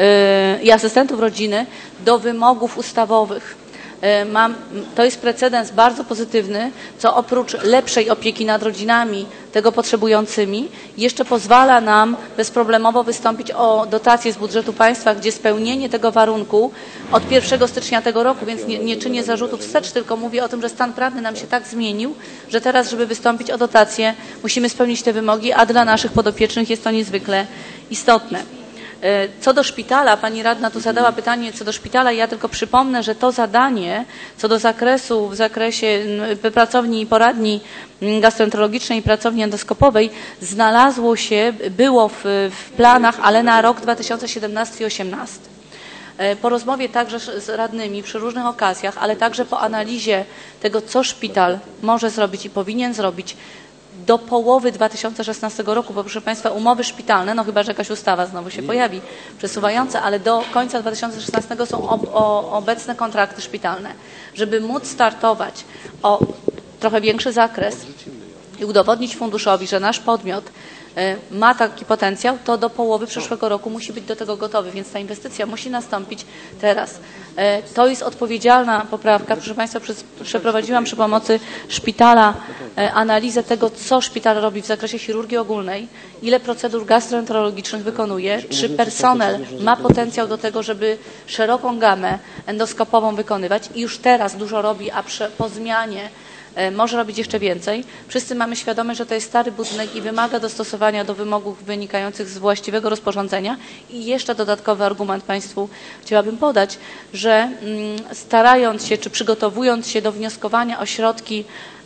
i asystentów rodziny do wymogów ustawowych. Mam, to jest precedens bardzo pozytywny, co oprócz lepszej opieki nad rodzinami, tego potrzebującymi, jeszcze pozwala nam bezproblemowo wystąpić o dotacje z budżetu państwa, gdzie spełnienie tego warunku od pierwszego stycznia tego roku, więc nie, nie czynię zarzutów wstecz, tylko mówię o tym, że stan prawny nam się tak zmienił, że teraz, żeby wystąpić o dotację, musimy spełnić te wymogi, a dla naszych podopiecznych jest to niezwykle istotne. Co do szpitala, pani radna tu zadała pytanie co do szpitala, ja tylko przypomnę, że to zadanie co do zakresu w zakresie pracowni i poradni gastroenterologicznej i pracowni endoskopowej znalazło się, było w, w planach, ale na rok dwa tysiące siedemnasty i osiemnasty. Po rozmowie także z radnymi przy różnych okazjach, ale także po analizie tego, co szpital może zrobić i powinien zrobić, do połowy dwa tysiące szesnastego roku, bo proszę Państwa, umowy szpitalne, no chyba że jakaś ustawa znowu się pojawi przesuwająca, ale do końca dwa tysiące szesnastego są ob, o, obecne kontrakty szpitalne. Żeby móc startować o trochę większy zakres i udowodnić funduszowi, że nasz podmiot ma taki potencjał, to do połowy przyszłego roku musi być do tego gotowy, więc ta inwestycja musi nastąpić teraz. To jest odpowiedzialna poprawka. Proszę Państwa, przeprowadziłam przy pomocy szpitala analizę tego, co szpital robi w zakresie chirurgii ogólnej, ile procedur gastroenterologicznych wykonuje, czy personel ma potencjał do tego, żeby szeroką gamę endoskopową wykonywać i już teraz dużo robi, a po zmianie może robić jeszcze więcej. Wszyscy mamy świadomość, że to jest stary budynek i wymaga dostosowania do wymogów wynikających z właściwego rozporządzenia. I jeszcze dodatkowy argument Państwu chciałabym podać, że starając się, czy przygotowując się do wnioskowania o środki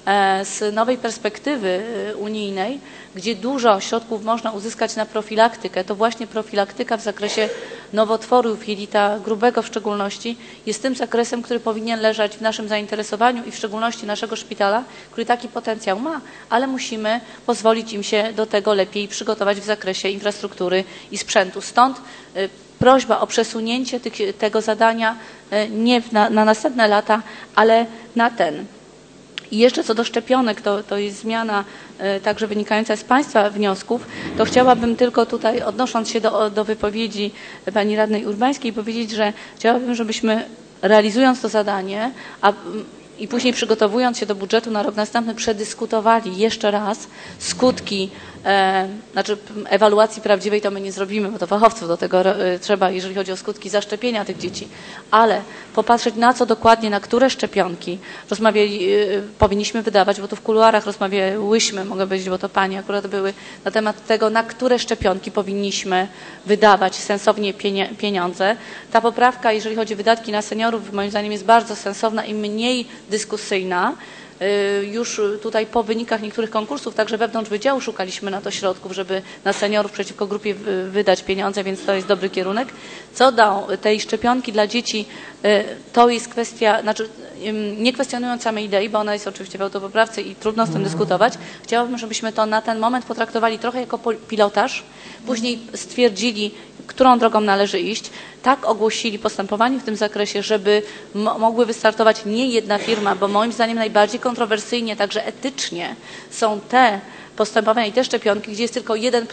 z nowej perspektywy unijnej, gdzie dużo środków można uzyskać na profilaktykę, to właśnie profilaktyka w zakresie nowotworów jelita grubego w szczególności jest tym zakresem, który powinien leżeć w naszym zainteresowaniu i w szczególności naszego szpitala, który taki potencjał ma, ale musimy pozwolić im się do tego lepiej przygotować w zakresie infrastruktury i sprzętu. Stąd prośba o przesunięcie tych, tego zadania nie na, na następne lata, ale na ten. I jeszcze co do szczepionek, to, to jest zmiana y, także wynikająca z Państwa wniosków, to chciałabym tylko tutaj, odnosząc się do, do wypowiedzi Pani Radnej Urbańskiej, powiedzieć, że chciałabym, żebyśmy realizując to zadanie, a i później przygotowując się do budżetu na rok następny przedyskutowali jeszcze raz skutki, e, znaczy ewaluacji prawdziwej to my nie zrobimy, bo to fachowców do tego e, trzeba, jeżeli chodzi o skutki zaszczepienia tych dzieci, ale popatrzeć na co dokładnie, na które szczepionki rozmawiali, e, powinniśmy wydawać, bo tu w kuluarach rozmawiałyśmy, mogę powiedzieć, bo to Pani akurat były, na temat tego, na które szczepionki powinniśmy wydawać sensownie pieniądze. Ta poprawka, jeżeli chodzi o wydatki na seniorów, moim zdaniem jest bardzo sensowna i mniej dyskusyjna. Już tutaj po wynikach niektórych konkursów, także wewnątrz wydziału szukaliśmy na to środków, żeby na seniorów przeciwko grupie wydać pieniądze, więc to jest dobry kierunek. Co do tej szczepionki dla dzieci, to jest kwestia, znaczy nie kwestionując samej idei, bo ona jest oczywiście w autopoprawce i trudno z tym dyskutować, chciałabym, żebyśmy to na ten moment potraktowali trochę jako pilotaż, później stwierdzili, którą drogą należy iść, tak ogłosili postępowanie w tym zakresie, żeby mogły wystartować nie jedna firma, bo moim zdaniem najbardziej kontrowersyjnie, także etycznie są te postępowania i te szczepionki, gdzie jest tylko jeden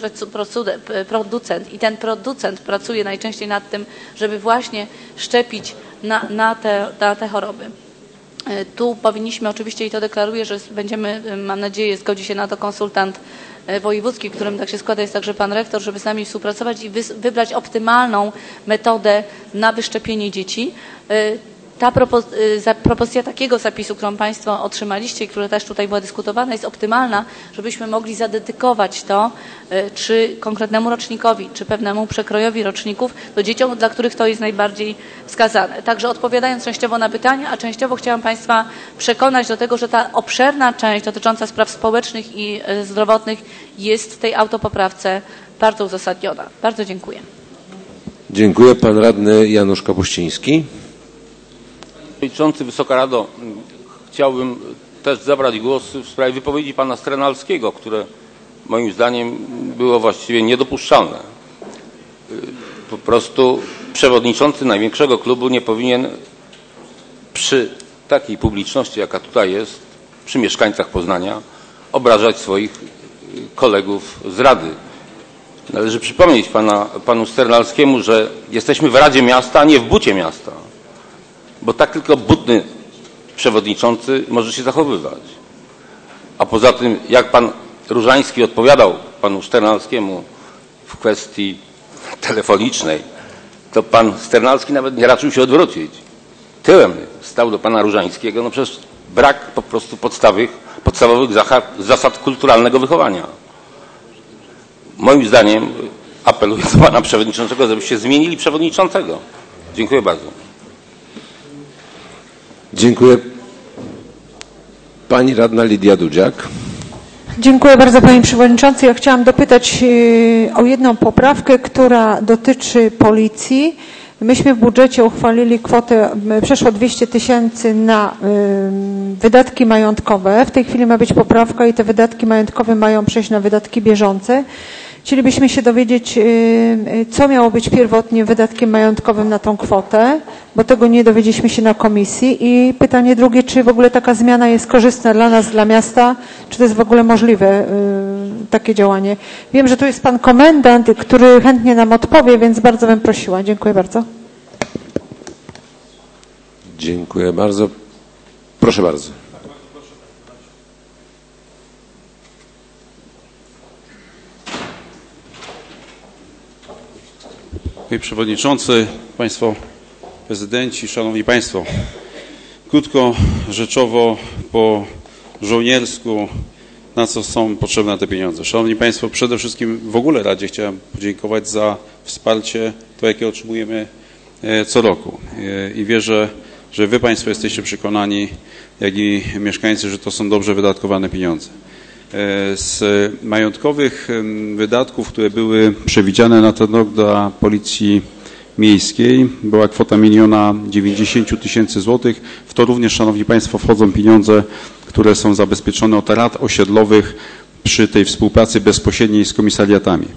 producent i ten producent pracuje najczęściej nad tym, żeby właśnie szczepić na, na, te, na te choroby. Tu powinniśmy, oczywiście i to deklaruję, że będziemy, mam nadzieję, zgodzi się na to konsultant wojewódzki, którym tak się składa, jest także pan rektor, żeby z nami współpracować i wybrać optymalną metodę na wyszczepienie dzieci. Ta propozycja takiego zapisu, którą Państwo otrzymaliście i która też tutaj była dyskutowana, jest optymalna, żebyśmy mogli zadedykować to czy konkretnemu rocznikowi, czy pewnemu przekrojowi roczników, to dzieciom, dla których to jest najbardziej wskazane. Także odpowiadając częściowo na pytania, a częściowo chciałam Państwa przekonać do tego, że ta obszerna część dotycząca spraw społecznych i zdrowotnych jest w tej autopoprawce bardzo uzasadniona. Bardzo dziękuję. Dziękuję. Pan radny Janusz Kapuściński. Przewodniczący, Wysoka Rado, chciałbym też zabrać głos w sprawie wypowiedzi pana Strenalskiego, które moim zdaniem było właściwie niedopuszczalne. Po prostu przewodniczący największego klubu nie powinien przy takiej publiczności, jaka tutaj jest, przy mieszkańcach Poznania, obrażać swoich kolegów z Rady. Należy przypomnieć pana, panu Sternalskiemu, że jesteśmy w Radzie Miasta, a nie w bucie miasta. Bo tak tylko butny przewodniczący może się zachowywać. A poza tym, jak pan Różański odpowiadał panu Sternalskiemu w kwestii telefonicznej, to pan Sternalski nawet nie raczył się odwrócić. Tyłem stał do pana Różańskiego, no przecież brak po prostu podstawowych, podstawowych zasad kulturalnego wychowania. Moim zdaniem apeluję do pana przewodniczącego, żebyście zmienili przewodniczącego. Dziękuję bardzo. Dziękuję. Pani radna Lidia Dudziak. Dziękuję bardzo Panie Przewodniczący. Ja chciałam dopytać o jedną poprawkę, która dotyczy policji. Myśmy w budżecie uchwalili kwotę przeszło dwieście tysięcy na wydatki majątkowe. W tej chwili ma być poprawka i te wydatki majątkowe mają przejść na wydatki bieżące. Chcielibyśmy się dowiedzieć, co miało być pierwotnie wydatkiem majątkowym na tą kwotę, bo tego nie dowiedzieliśmy się na komisji. I pytanie drugie, czy w ogóle taka zmiana jest korzystna dla nas, dla miasta, czy to jest w ogóle możliwe takie działanie. Wiem, że tu jest pan komendant, który chętnie nam odpowie, więc bardzo bym prosiła. Dziękuję bardzo. Dziękuję bardzo. Proszę bardzo. Panie Przewodniczący, Państwo Prezydenci, Szanowni Państwo. Krótko, rzeczowo, po żołniersku, na co są potrzebne te pieniądze. Szanowni Państwo, przede wszystkim w ogóle Radzie chciałem podziękować za wsparcie, to jakie otrzymujemy co roku. I wierzę, że Wy Państwo jesteście przekonani, jak i mieszkańcy, że to są dobrze wydatkowane pieniądze. Z majątkowych wydatków, które były przewidziane na ten rok dla Policji Miejskiej, była kwota miliona dziewięćdziesiąt tysięcy złotych. W to również, Szanowni Państwo, wchodzą pieniądze, które są zabezpieczone od rad osiedlowych przy tej współpracy bezpośredniej z komisariatami.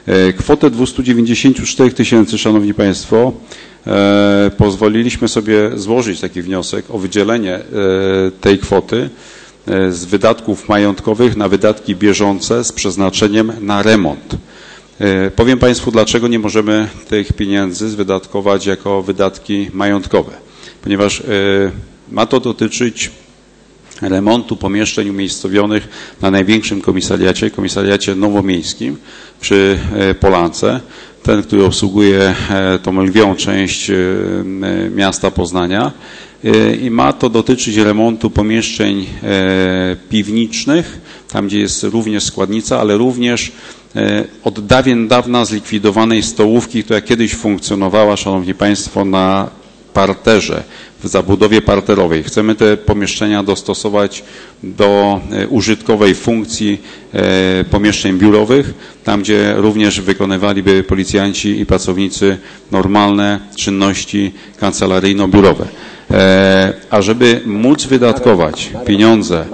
Kwotę dwieście dziewięćdziesiąt cztery tysięcy, Szanowni Państwo, pozwoliliśmy sobie złożyć taki wniosek o wydzielenie tej kwoty z wydatków majątkowych na wydatki bieżące z przeznaczeniem na remont. Powiem Państwu, dlaczego nie możemy tych pieniędzy wydatkować jako wydatki majątkowe. Ponieważ ma to dotyczyć remontu pomieszczeń umiejscowionych na największym komisariacie, komisariacie nowomiejskim przy Polance. Ten, który obsługuje tą lwią część miasta Poznania. I ma to dotyczyć remontu pomieszczeń piwniczych, tam gdzie jest również składnica, ale również od dawien dawna zlikwidowanej stołówki, która kiedyś funkcjonowała, Szanowni Państwo, na parterze, w zabudowie parterowej. Chcemy te pomieszczenia dostosować do użytkowej funkcji pomieszczeń biurowych, tam gdzie również wykonywaliby policjanci i pracownicy normalne czynności kancelaryjno-biurowe. A żeby móc wydatkować pieniądze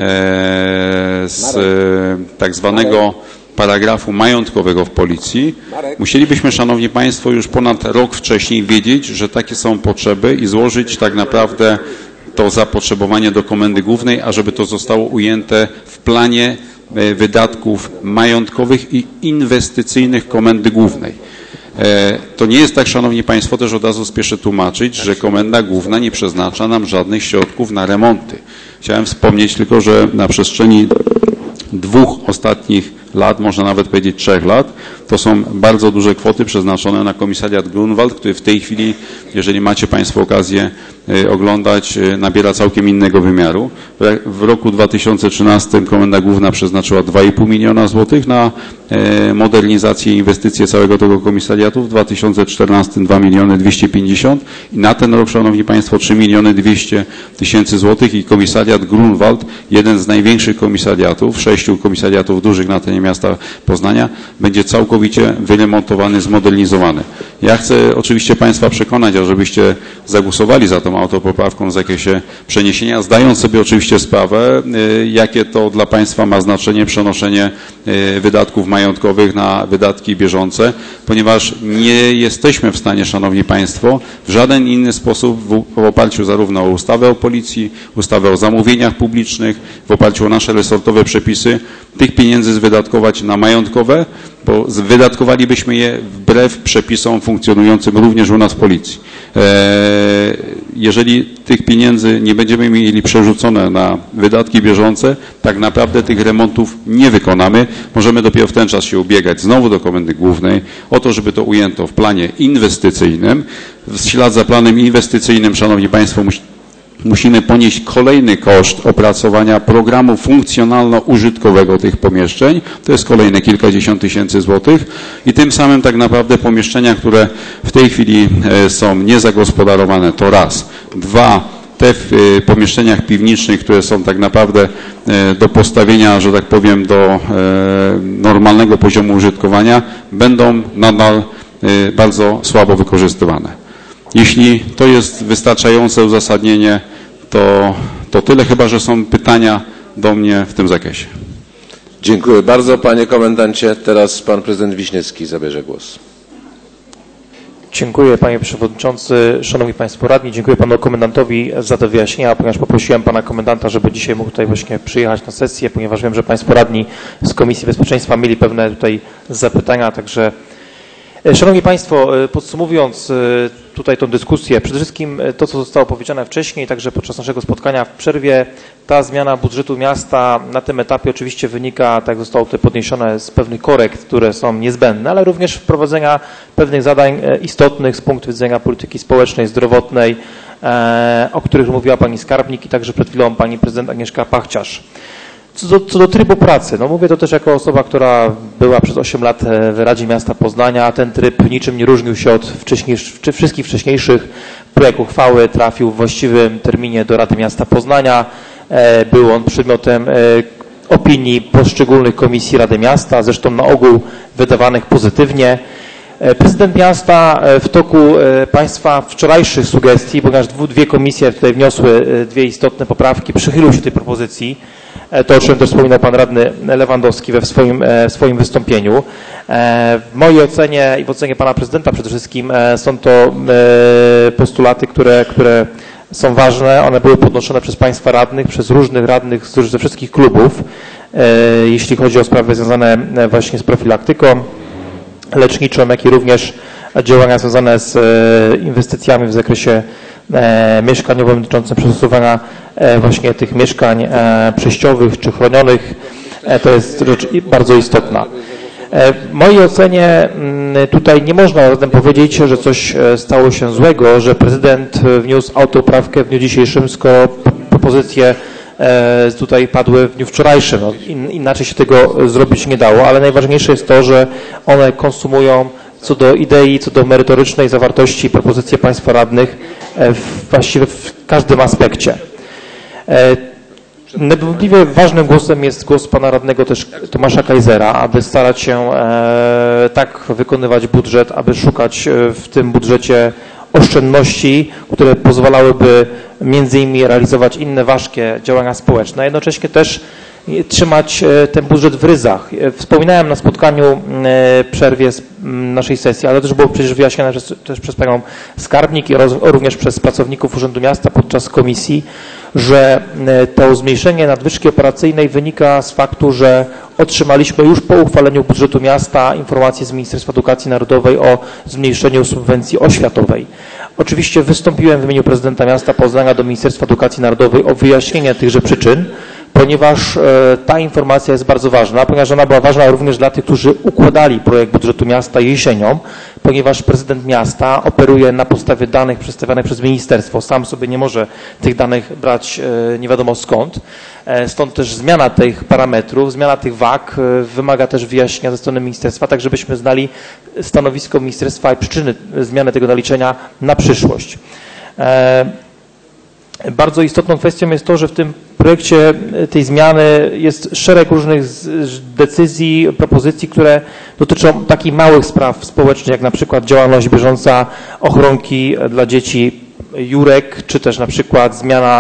z tak zwanego paragrafu majątkowego w policji, musielibyśmy, Szanowni Państwo, już ponad rok wcześniej wiedzieć, że takie są potrzeby i złożyć tak naprawdę to zapotrzebowanie do Komendy Głównej, ażeby to zostało ujęte w planie wydatków majątkowych i inwestycyjnych Komendy Głównej. To nie jest tak, Szanowni Państwo, też od razu spieszę tłumaczyć, że Komenda Główna nie przeznacza nam żadnych środków na remonty. Chciałem wspomnieć tylko, że na przestrzeni dwóch ostatnich lat, można nawet powiedzieć trzech lat, to są bardzo duże kwoty przeznaczone na komisariat Grunwald, który w tej chwili, jeżeli macie Państwo okazję oglądać, nabiera całkiem innego wymiaru. W roku dwa tysiące trzynastym Komenda Główna przeznaczyła dwa i pół miliona złotych na modernizację i inwestycje całego tego komisariatu, w dwa tysiące czternastym dwa miliony dwieście pięćdziesiąt i na ten rok, Szanowni Państwo, trzy miliony dwieście tysięcy złotych i komisariat Grunwald, jeden z największych komisariatów, sześciu komisariatów dużych na terenie miasta Poznania, będzie całkowicie wyremontowany, zmodernizowany. Ja chcę oczywiście Państwa przekonać, ażebyście zagłosowali za tą autopoprawką w zakresie przeniesienia, zdając sobie oczywiście sprawę, jakie to dla Państwa ma znaczenie przenoszenie wydatków majątkowych na wydatki bieżące, ponieważ nie jesteśmy w stanie, Szanowni Państwo, w żaden inny sposób w, w oparciu zarówno o ustawę o policji, ustawę o zamówieniach publicznych, w oparciu o nasze resortowe przepisy, tych pieniędzy wydatkować na majątkowe, bo wydatkowalibyśmy je wbrew przepisom funkcjonującym również u nas w policji. Jeżeli tych pieniędzy nie będziemy mieli przerzucone na wydatki bieżące, tak naprawdę tych remontów nie wykonamy. Możemy dopiero w ten czas się ubiegać znowu do Komendy Głównej o to, żeby to ujęto w planie inwestycyjnym. W ślad za planem inwestycyjnym, Szanowni Państwo, musimy ponieść kolejny koszt opracowania programu funkcjonalno-użytkowego tych pomieszczeń. To jest kolejne kilkadziesiąt tysięcy złotych i tym samym tak naprawdę pomieszczenia, które w tej chwili są niezagospodarowane, to raz. Dwa, te w pomieszczeniach piwniczych, które są tak naprawdę do postawienia, że tak powiem, do normalnego poziomu użytkowania, będą nadal bardzo słabo wykorzystywane. Jeśli to jest wystarczające uzasadnienie, to, to tyle, chyba że są pytania do mnie w tym zakresie. Dziękuję bardzo, panie komendancie. Teraz pan prezydent Wiśniewski zabierze głos. Dziękuję, panie przewodniczący, szanowni państwo radni. Dziękuję panu komendantowi za te wyjaśnienia, ponieważ poprosiłem pana komendanta, żeby dzisiaj mógł tutaj właśnie przyjechać na sesję, ponieważ wiem, że państwo radni z Komisji Bezpieczeństwa mieli pewne tutaj zapytania, także szanowni państwo, podsumowując tutaj tę dyskusję, przede wszystkim to, co zostało powiedziane wcześniej, także podczas naszego spotkania w przerwie, ta zmiana budżetu miasta na tym etapie oczywiście wynika, tak jak zostało tutaj podniesione, z pewnych korekt, które są niezbędne, ale również wprowadzenia pewnych zadań istotnych z punktu widzenia polityki społecznej, zdrowotnej, o których mówiła pani skarbnik i także przed chwilą pani prezydent Agnieszka Pachciarz. Co do, co do trybu pracy, no mówię to też jako osoba, która była przez osiem lat w Radzie Miasta Poznania, ten tryb niczym nie różnił się od wcześniejszych, czy wszystkich wcześniejszych. Projekt uchwały trafił w właściwym terminie do Rady Miasta Poznania. Był on przedmiotem opinii poszczególnych komisji Rady Miasta, zresztą na ogół wydawanych pozytywnie. Prezydent miasta w toku państwa wczorajszych sugestii, ponieważ dwie komisje tutaj wniosły dwie istotne poprawki, przychylił się tej propozycji. to, o czym też wspominał pan radny Lewandowski we w swoim, w swoim wystąpieniu. W mojej ocenie i w ocenie pana prezydenta przede wszystkim są to postulaty, które, które są ważne. One były podnoszone przez państwa radnych, przez różnych radnych ze wszystkich klubów, jeśli chodzi o sprawy związane właśnie z profilaktyką leczniczą, jak i również działania związane z inwestycjami w zakresie mieszkaniowym dotyczącym przystosowania właśnie tych mieszkań przejściowych czy chronionych. To jest rzecz bardzo istotna. W mojej ocenie tutaj nie można zatem powiedzieć, że coś stało się złego, że prezydent wniósł autoprawkę w dniu dzisiejszym, skoro propozycje tutaj padły w dniu wczorajszym. No, in, inaczej się tego zrobić nie dało, ale najważniejsze jest to, że one konsumują co do idei, co do merytorycznej zawartości propozycje państwa radnych w, właściwie w każdym aspekcie. Niewątpliwie ważnym głosem jest głos pana radnego też Tomasza Kajzera, aby starać się e, tak wykonywać budżet, aby szukać w tym budżecie oszczędności, które pozwalałyby między innymi realizować inne ważkie działania społeczne, a jednocześnie też trzymać ten budżet w ryzach. Wspominałem na spotkaniu przerwie naszej sesji, ale też było przecież wyjaśnione też, też przez panią skarbnik i roz, również przez pracowników Urzędu Miasta podczas komisji, że to zmniejszenie nadwyżki operacyjnej wynika z faktu, że otrzymaliśmy już po uchwaleniu budżetu miasta informację z Ministerstwa Edukacji Narodowej o zmniejszeniu subwencji oświatowej. Oczywiście wystąpiłem w imieniu prezydenta miasta Poznania do Ministerstwa Edukacji Narodowej o wyjaśnienie tychże przyczyn, ponieważ ta informacja jest bardzo ważna, ponieważ ona była ważna również dla tych, którzy układali projekt budżetu miasta jesienią, ponieważ prezydent miasta operuje na podstawie danych przedstawionych przez ministerstwo. Sam sobie nie może tych danych brać nie wiadomo skąd. Stąd też zmiana tych parametrów, zmiana tych wag wymaga też wyjaśnienia ze strony ministerstwa, tak żebyśmy znali stanowisko ministerstwa i przyczyny zmiany tego naliczenia na przyszłość. Bardzo istotną kwestią jest to, że w tym projekcie tej zmiany jest szereg różnych decyzji, propozycji, które dotyczą takich małych spraw społecznych, jak na przykład działalność bieżąca ochronki dla dzieci Jurek, czy też na przykład zmiana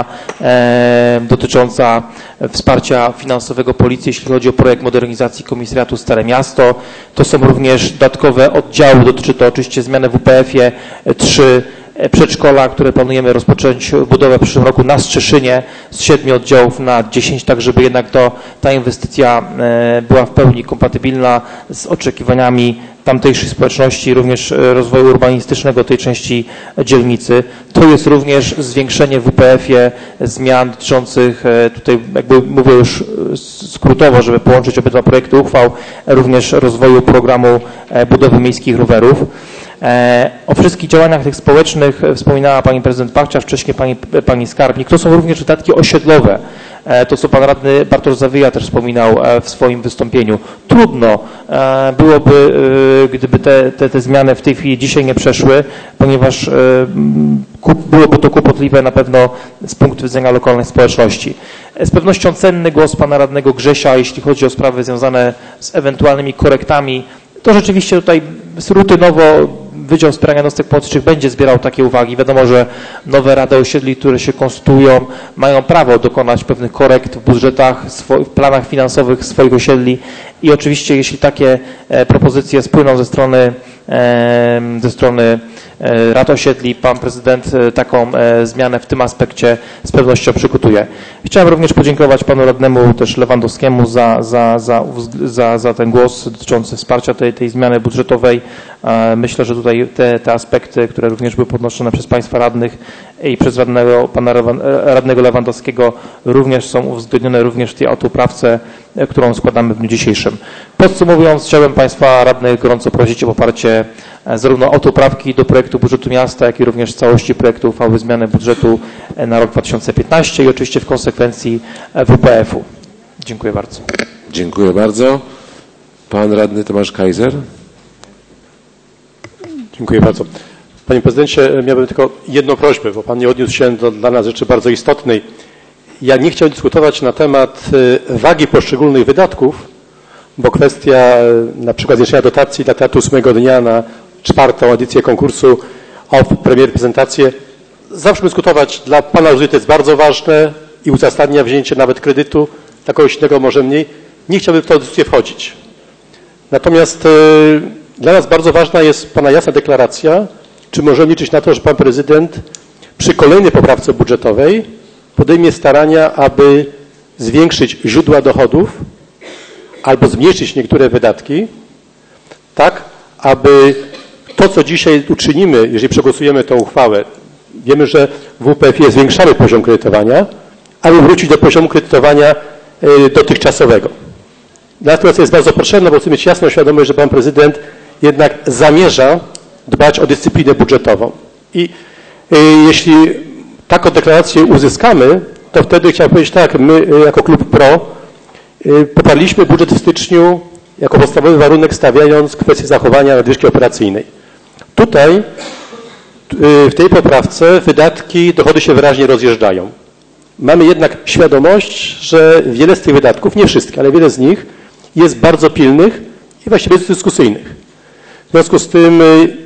e, dotycząca wsparcia finansowego policji, jeśli chodzi o projekt modernizacji komisariatu Stare Miasto. To są również dodatkowe oddziały, dotyczy to oczywiście zmiany w U P F-ie trzy, przedszkola, które planujemy rozpocząć budowę w przyszłym roku na Strzeszynie z siedmiu oddziałów na dziesięć, tak żeby jednak to, ta inwestycja była w pełni kompatybilna z oczekiwaniami tamtejszej społeczności, również rozwoju urbanistycznego tej części dzielnicy. To jest również zwiększenie w U P F-ie zmian dotyczących, tutaj jakby mówię już skrótowo, żeby połączyć obydwa projekty uchwał, również rozwoju programu budowy miejskich rowerów. O wszystkich działaniach tych społecznych wspominała pani prezydent Pachcia, wcześniej pani, pani skarbnik. To są również wydatki osiedlowe. To, co pan radny Bartosz Zawyja też wspominał w swoim wystąpieniu. Trudno byłoby, gdyby te, te, te zmiany w tej chwili dzisiaj nie przeszły, ponieważ byłoby to kłopotliwe na pewno z punktu widzenia lokalnej społeczności. Z pewnością cenny głos pana radnego Grzesia, jeśli chodzi o sprawy związane z ewentualnymi korektami. To rzeczywiście tutaj rutynowo Wydział Wspierania Jednostek Pomocniczych będzie zbierał takie uwagi. Wiadomo, że nowe rady osiedli, które się konstytuują, mają prawo dokonać pewnych korekt w budżetach, w planach finansowych swoich osiedli i oczywiście jeśli takie propozycje spłyną ze strony, ze strony rad osiedli, pan prezydent taką zmianę w tym aspekcie z pewnością przygotuje. Chciałem również podziękować panu radnemu też Lewandowskiemu za, za, za, za, za ten głos dotyczący wsparcia tej, tej zmiany budżetowej. Myślę, że tutaj te, te aspekty, które również były podnoszone przez państwa radnych i przez radnego, pana radnego Lewandowskiego również są uwzględnione również w tej autoprawce, którą składamy w dniu dzisiejszym. Podsumowując, chciałem państwa radnych gorąco prosić o poparcie zarówno autoprawki do projektu budżetu miasta, jak i również całości projektu uchwały zmiany budżetu na rok dwa tysiące piętnasty i oczywiście w konsekwencji W P F-u. Dziękuję bardzo. Dziękuję bardzo. Pan radny Tomasz Kajzer. Dziękuję bardzo. Panie prezydencie, miałbym tylko jedną prośbę, bo pan nie odniósł się do dla nas rzeczy bardzo istotnej. Ja nie chciałem dyskutować na temat wagi poszczególnych wydatków, bo kwestia na przykład zwiększenia dotacji dla Teatru Ósmego Dnia na czwartą edycję konkursu o premier prezentację. Zawsze dyskutować, dla pana rozwoju to jest bardzo ważne i uzasadnia wzięcie nawet kredytu dla kogoś innego może mniej. Nie chciałbym w tę dyskusję wchodzić. Natomiast dla nas bardzo ważna jest pana jasna deklaracja, czy możemy liczyć na to, że pan prezydent przy kolejnej poprawce budżetowej podejmie starania, aby zwiększyć źródła dochodów albo zmniejszyć niektóre wydatki, tak, aby to, co dzisiaj uczynimy, jeżeli przegłosujemy tę uchwałę, wiemy, że w W P F-ie zwiększamy poziom kredytowania, aby wrócić do poziomu kredytowania y, dotychczasowego. Dla nas to jest bardzo potrzebne, bo chcemy mieć jasną świadomość, że pan prezydent jednak zamierza dbać o dyscyplinę budżetową. I y, jeśli taką deklarację uzyskamy, to wtedy chciałbym powiedzieć tak, my y, jako klub PRO y, poparliśmy budżet w styczniu jako podstawowy warunek, stawiając kwestię zachowania nadwyżki operacyjnej. Tutaj y, w tej poprawce wydatki, dochody się wyraźnie rozjeżdżają. Mamy jednak świadomość, że wiele z tych wydatków, nie wszystkie, ale wiele z nich jest bardzo pilnych i właściwie dyskusyjnych. W związku z tym y,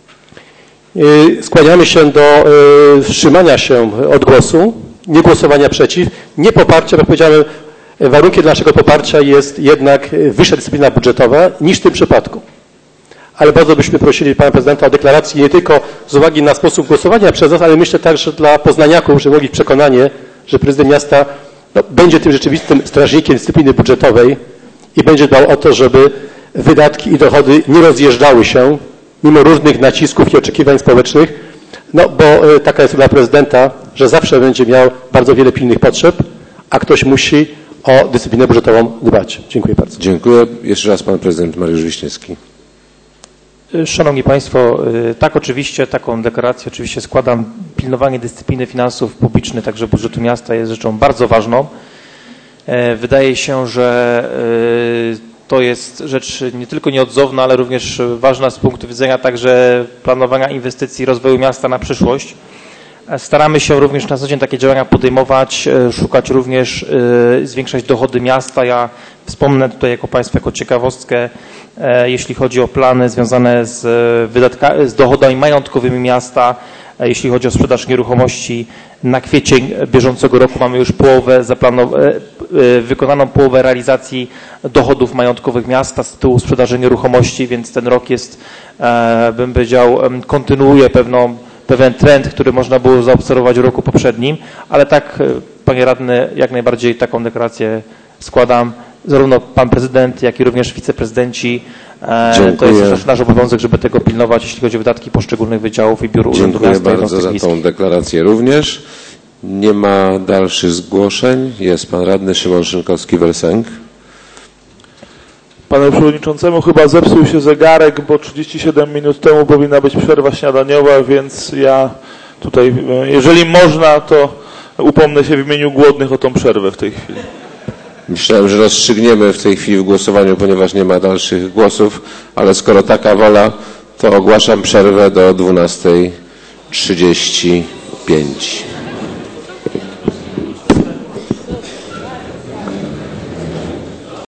y, skłaniamy się do y, wstrzymania się od głosu, nie głosowania przeciw, nie poparcia, jak powiedziałem, warunkiem naszego poparcia jest jednak wyższa dyscyplina budżetowa niż w tym przypadku. Ale bardzo byśmy prosili pana prezydenta o deklarację nie tylko z uwagi na sposób głosowania przez nas, ale myślę także dla poznaniaków, żeby mogli przekonanie, że prezydent miasta no, będzie tym rzeczywistym strażnikiem dyscypliny budżetowej i będzie dbał o to, żeby wydatki i dochody nie rozjeżdżały się mimo różnych nacisków i oczekiwań społecznych, no bo y, taka jest dla prezydenta, że zawsze będzie miał bardzo wiele pilnych potrzeb, a ktoś musi o dyscyplinę budżetową dbać. Dziękuję bardzo. Dziękuję. Jeszcze raz pan prezydent Mariusz Wiśniewski. Szanowni Państwo, tak oczywiście, taką deklarację oczywiście składam. Pilnowanie dyscypliny finansów publicznych, także budżetu miasta jest rzeczą bardzo ważną. Wydaje się, że to jest rzecz nie tylko nieodzowna, ale również ważna z punktu widzenia także planowania inwestycji rozwoju miasta na przyszłość. Staramy się również na co dzień takie działania podejmować, szukać również, zwiększać dochody miasta. Ja wspomnę tutaj jako Państwu, jako ciekawostkę, jeśli chodzi o plany związane z, wydatkami, z dochodami majątkowymi miasta, jeśli chodzi o sprzedaż nieruchomości. Na kwiecień bieżącego roku mamy już połowę wykonaną połowę realizacji dochodów majątkowych miasta z tytułu sprzedaży nieruchomości, więc ten rok jest, bym powiedział, kontynuuje pewną pewien trend, który można było zaobserwować w roku poprzednim, ale tak, panie radny, jak najbardziej taką deklarację składam. Zarówno pan prezydent, jak i również wiceprezydenci. Dziękuję. To jest nasz, nasz obowiązek, żeby tego pilnować, jeśli chodzi o wydatki poszczególnych wydziałów i biur urzędu miasta. Dziękuję bardzo za tą deklarację również. Nie ma dalszych zgłoszeń. Jest pan radny Szymon Szynkowski-Welsenk. Panu przewodniczącemu chyba zepsuł się zegarek, bo trzydzieści siedem minut temu powinna być przerwa śniadaniowa, więc ja tutaj, jeżeli można, to upomnę się w imieniu głodnych o tą przerwę w tej chwili. Myślałem, że rozstrzygniemy w tej chwili w głosowaniu, ponieważ nie ma dalszych głosów, ale skoro taka wola, to ogłaszam przerwę do dwunastej trzydzieści pięć.